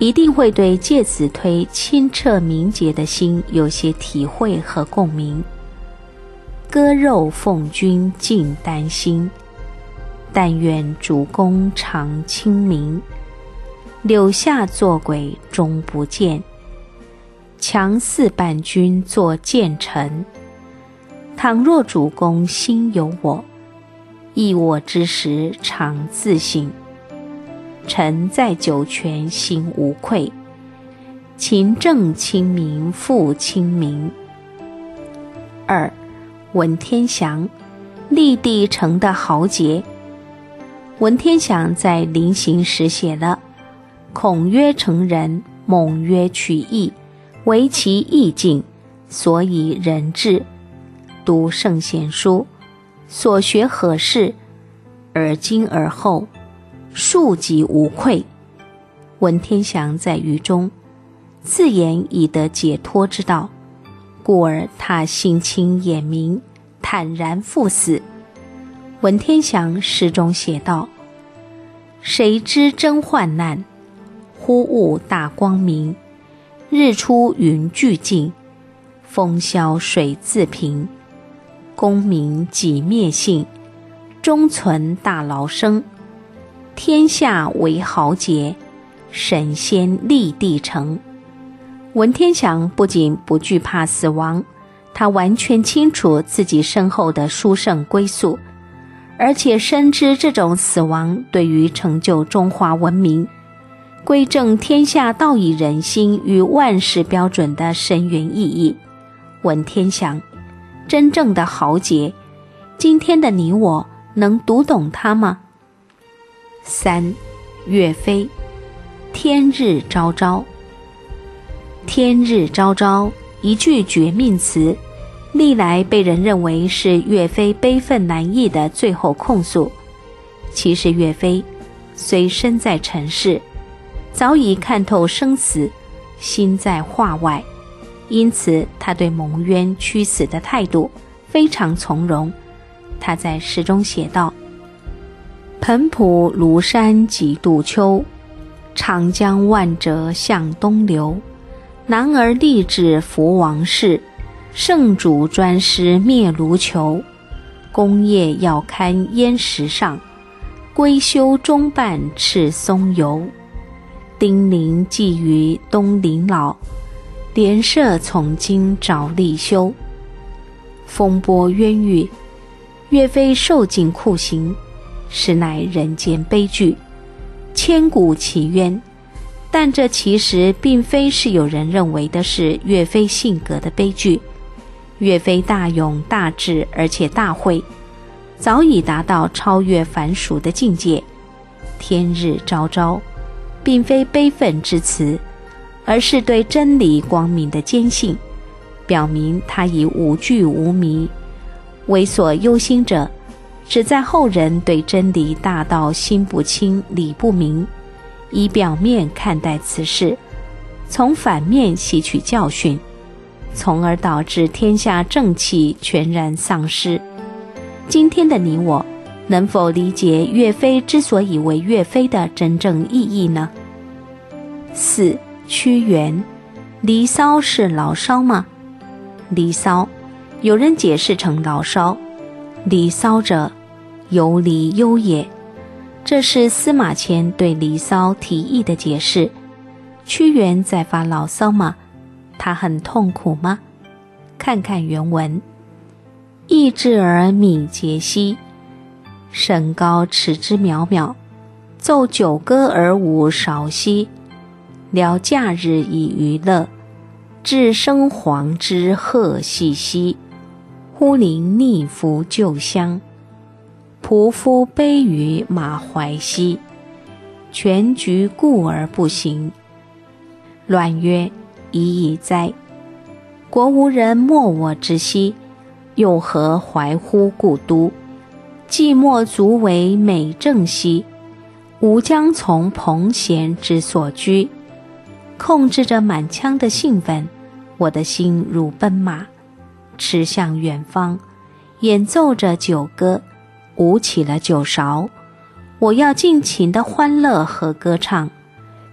一定会对介子推清澈明洁的心有些体会和共鸣。割肉奉君尽丹心，但愿主公常清明。柳下做鬼终不见，强似伴君作谏臣。倘若主公心有我，忆我之时常自省。臣在九泉心无愧，勤政清明复清明。二，文天祥，立地成的豪杰。文天祥在临行时写了孔曰成人，孟曰取义，惟其意境，所以人治。读圣贤书，所学何事？而今而后，庶几无愧。文天祥在狱中自言已得解脱之道，故而他心清眼明，坦然赴死。文天祥诗中写道：谁知真患难，忽悟大光明。日出云俱尽，风消水自平。功名几灭性，终存大劳生。天下为豪杰，神仙立地成。文天祥不仅不惧怕死亡，他完全清楚自己身后的殊胜归宿，而且深知这种死亡对于成就中华文明、归正天下道义人心与万世标准的深远意义。文天祥，真正的豪杰，今天的你我能读懂他吗？三，岳飞，天日昭昭。天日昭昭一句绝命词，历来被人认为是岳飞悲愤难抑的最后控诉。其实岳飞虽身在尘世，早已看透生死，心在画外，因此他对蒙冤屈死的态度非常从容。他在诗中写道：湓浦庐山几度秋，长江万折向东流。男儿立志扶王室，圣主专师灭卢囚。功业要堪燕石上，归休终伴赤松游。丁玲寄于东陵老，连社从今找立修。风波冤狱，岳飞受尽酷刑，实乃人间悲剧，千古奇冤。但这其实并非是有人认为的是岳飞性格的悲剧。岳飞大勇大智，而且大慧，早已达到超越凡俗的境界。天日昭昭并非悲愤之词，而是对真理光明的坚信，表明他已无惧无迷。为所忧心者，只在后人对真理大道心不清理不明，以表面看待此事，从反面吸取教训，从而导致天下正气全然丧失。今天的你我能否理解岳飞之所以为岳飞的真正意义呢？四，屈原，离骚是牢骚吗？离骚有人解释成牢骚，离骚者，游离忧也。这是司马迁对离骚提议的解释。屈原在发牢骚吗？他很痛苦吗？看看原文：意志而敏捷兮，身高尺之渺渺，奏九歌而无韶兮。聊假日以娱乐，至生黄之贺兮兮。忽临逆服旧乡，仆夫悲于马怀兮。全局故而不行。乱曰：已矣哉！国无人莫我之兮，又何怀乎故都？既莫足为美政兮，吾将从彭贤之所居。控制着满腔的兴奋，我的心如奔马，驰向远方，演奏着酒歌，舞起了酒勺。我要尽情的欢乐和歌唱，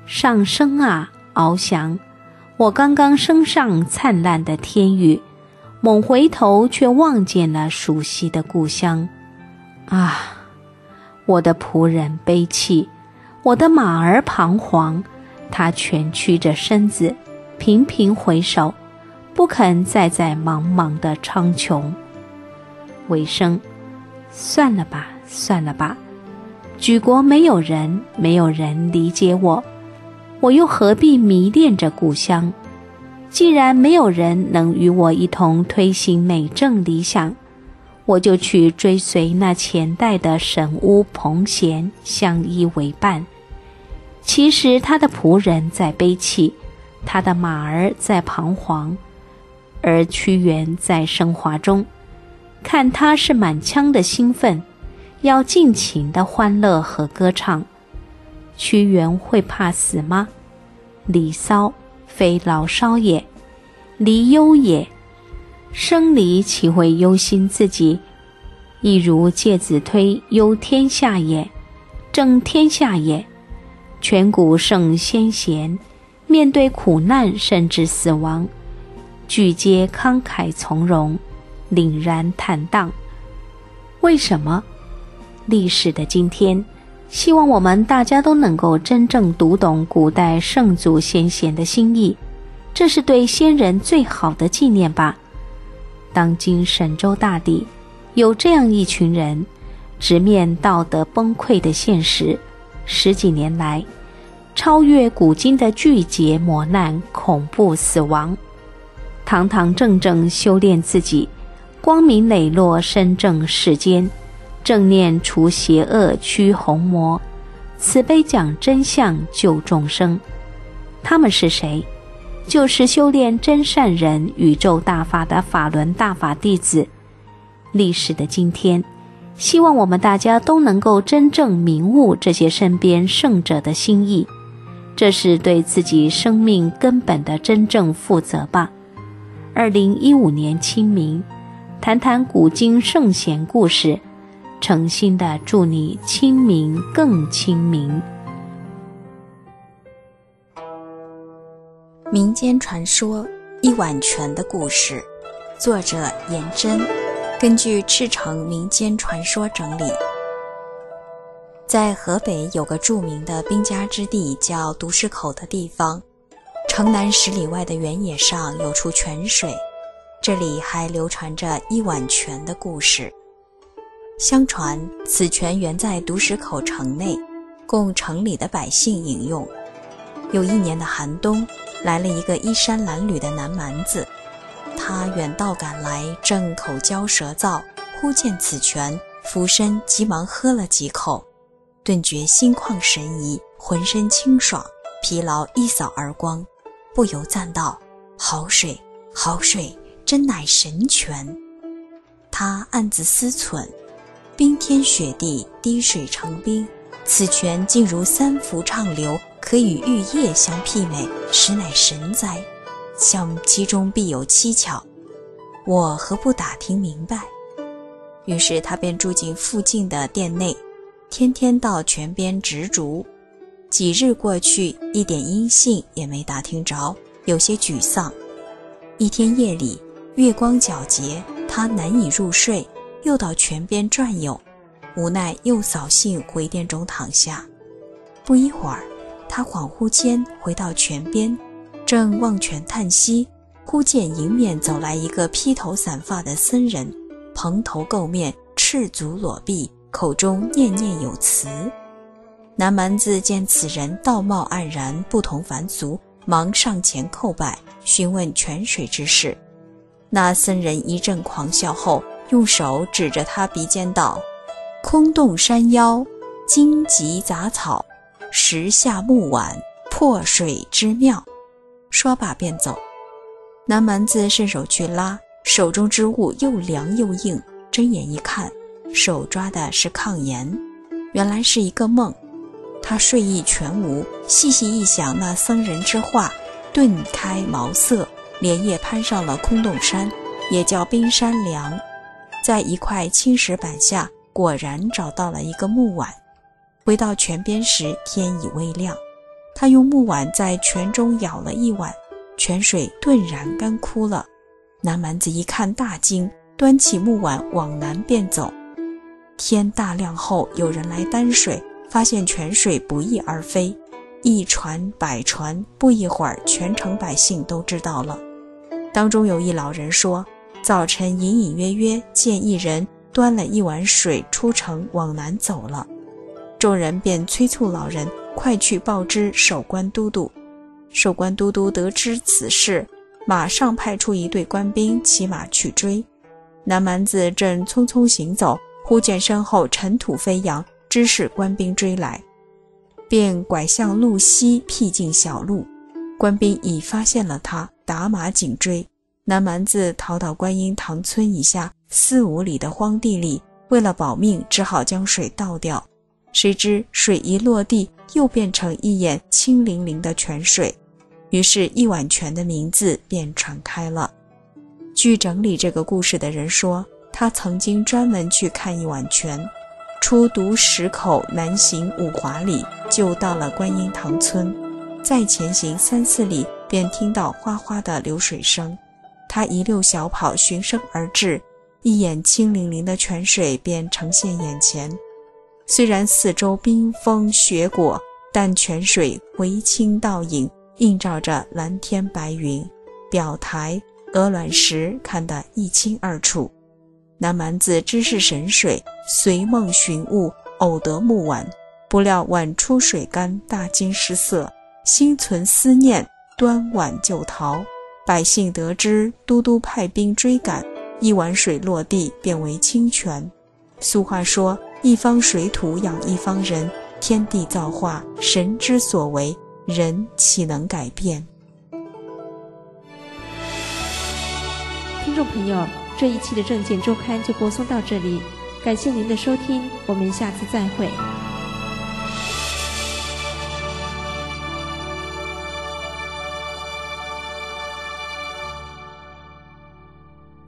上升啊，翱翔！我刚刚升上灿烂的天宇，猛回头却望见了熟悉的故乡。啊，我的仆人悲泣，我的马儿彷徨，他蜷曲着身子，频频回首，不肯再在茫茫的苍穹。尾声，算了吧，算了吧，举国没有人，没有人理解我，我又何必迷恋着故乡？既然没有人能与我一同推行美政理想，我就去追随那前代的神巫彭贤相依为伴。其实他的仆人在悲泣，他的马儿在彷徨，而屈原在升华中，看他是满腔的兴奋，要尽情的欢乐和歌唱。屈原会怕死吗？离骚非老骚也，离忧也。生离岂会忧心自己？亦如介子推忧天下也，正天下也。权古圣先贤，面对苦难甚至死亡，俱皆慷慨从容，凛然坦荡。为什么？历史的今天，希望我们大家都能够真正读懂古代圣祖先贤的心意，这是对先人最好的纪念吧。当今神州大地，有这样一群人，直面道德崩溃的现实，十几年来，超越古今的巨劫磨难、恐怖死亡，堂堂正正修炼自己，光明磊落身正世间，正念除邪恶驱红魔，慈悲讲真相救众生。他们是谁？就是修炼真善人宇宙大法的法轮大法弟子。历史的今天，希望我们大家都能够真正明悟这些身边圣者的心意，这是对自己生命根本的真正负责吧。二零一五年清明，谈谈古今圣贤故事，诚心的祝你清明更清明。 民间传说一碗泉的故事，作者颜真，根据赤城民间传说整理。在河北有个著名的兵家之地叫独石口的地方，城南十里外的原野上有处泉水，这里还流传着一碗泉的故事。相传此泉源在独石口城内，供城里的百姓饮用。有一年的寒冬，来了一个衣衫褴褛的南蛮子，他远道赶来，正口焦舌燥，忽见此泉，俯身急忙喝了几口，顿觉心旷神怡，浑身清爽，疲劳一扫而光，不由赞道：好水，好水，真乃神泉。他暗自思忖，冰天雪地，滴水成冰，此泉竟如三伏畅流，可与玉液相媲美，实乃神哉！想其中必有蹊跷，我何不打听明白？于是他便住进附近的店内，天天到泉边执烛。几日过去，一点音信也没打听着，有些沮丧。一天夜里，月光皎洁，他难以入睡，又到泉边转悠，无奈又扫兴回殿中躺下。不一会儿，他恍惚间回到泉边，正望泉叹息，忽见迎面走来一个披头散发的僧人，蓬头垢面，赤足裸臂，口中念念有词。南蛮子见此人道貌岸然，不同凡俗，忙上前叩拜，询问泉水之事。那僧人一阵狂笑后，用手指着他鼻尖道：空洞山腰，荆棘杂草，石下木碗，破水之妙。说罢便走。南蛮子伸手去拉，手中之物又凉又硬，睁眼一看，手抓的是炕沿，原来是一个梦。他睡意全无，细细一想那僧人之话，顿开茅塞，连夜攀上了空洞山，也叫冰山凉。在一块青石板下，果然找到了一个木碗。回到泉边时，天已微亮， 他用木碗在泉中舀了一碗，泉水顿然干枯了。南蛮子一看大惊，端起木碗往南便走。天大亮后，有人来担水，发现泉水不翼而飞，一传百传，不一会儿全城百姓都知道了。当中有一老人说，早晨隐隐约约见一人端了一碗水出城往南走了。众人便催促老人快去报知守关都督。守关都督得知此事，马上派出一队官兵骑马去追。南蛮子正匆匆行走，忽见身后尘土飞扬，知是官兵追来，便拐向路西僻静小路。官兵已发现了他，打马紧追。南蛮子逃到观音堂村以下四五里的荒地里，为了保命，只好将水倒掉。谁知水一落地，又变成一眼清灵灵的泉水，于是一碗泉的名字便传开了。据整理这个故事的人说，他曾经专门去看一碗泉，出独石口南行五华里，就到了观音堂村，再前行三四里，便听到哗哗的流水声。他一溜小跑循声而至，一眼清灵灵的泉水便呈现眼前。虽然四周冰封雪裹，但泉水回清倒影，映照着蓝天白云，表台鹅卵石看得一清二楚。南蛮子知是神水，随梦寻物，偶得木碗，不料碗出水干，大惊失色，心存思念，端碗就逃。百姓得知，都督派兵追赶，一碗水落地，变为清泉。俗话说，一方水土养一方人，天地造化，神之所为，人岂能改变？ 听众朋友，这一期的证件周刊就播送到这里，感谢您的收听，我们下次再会。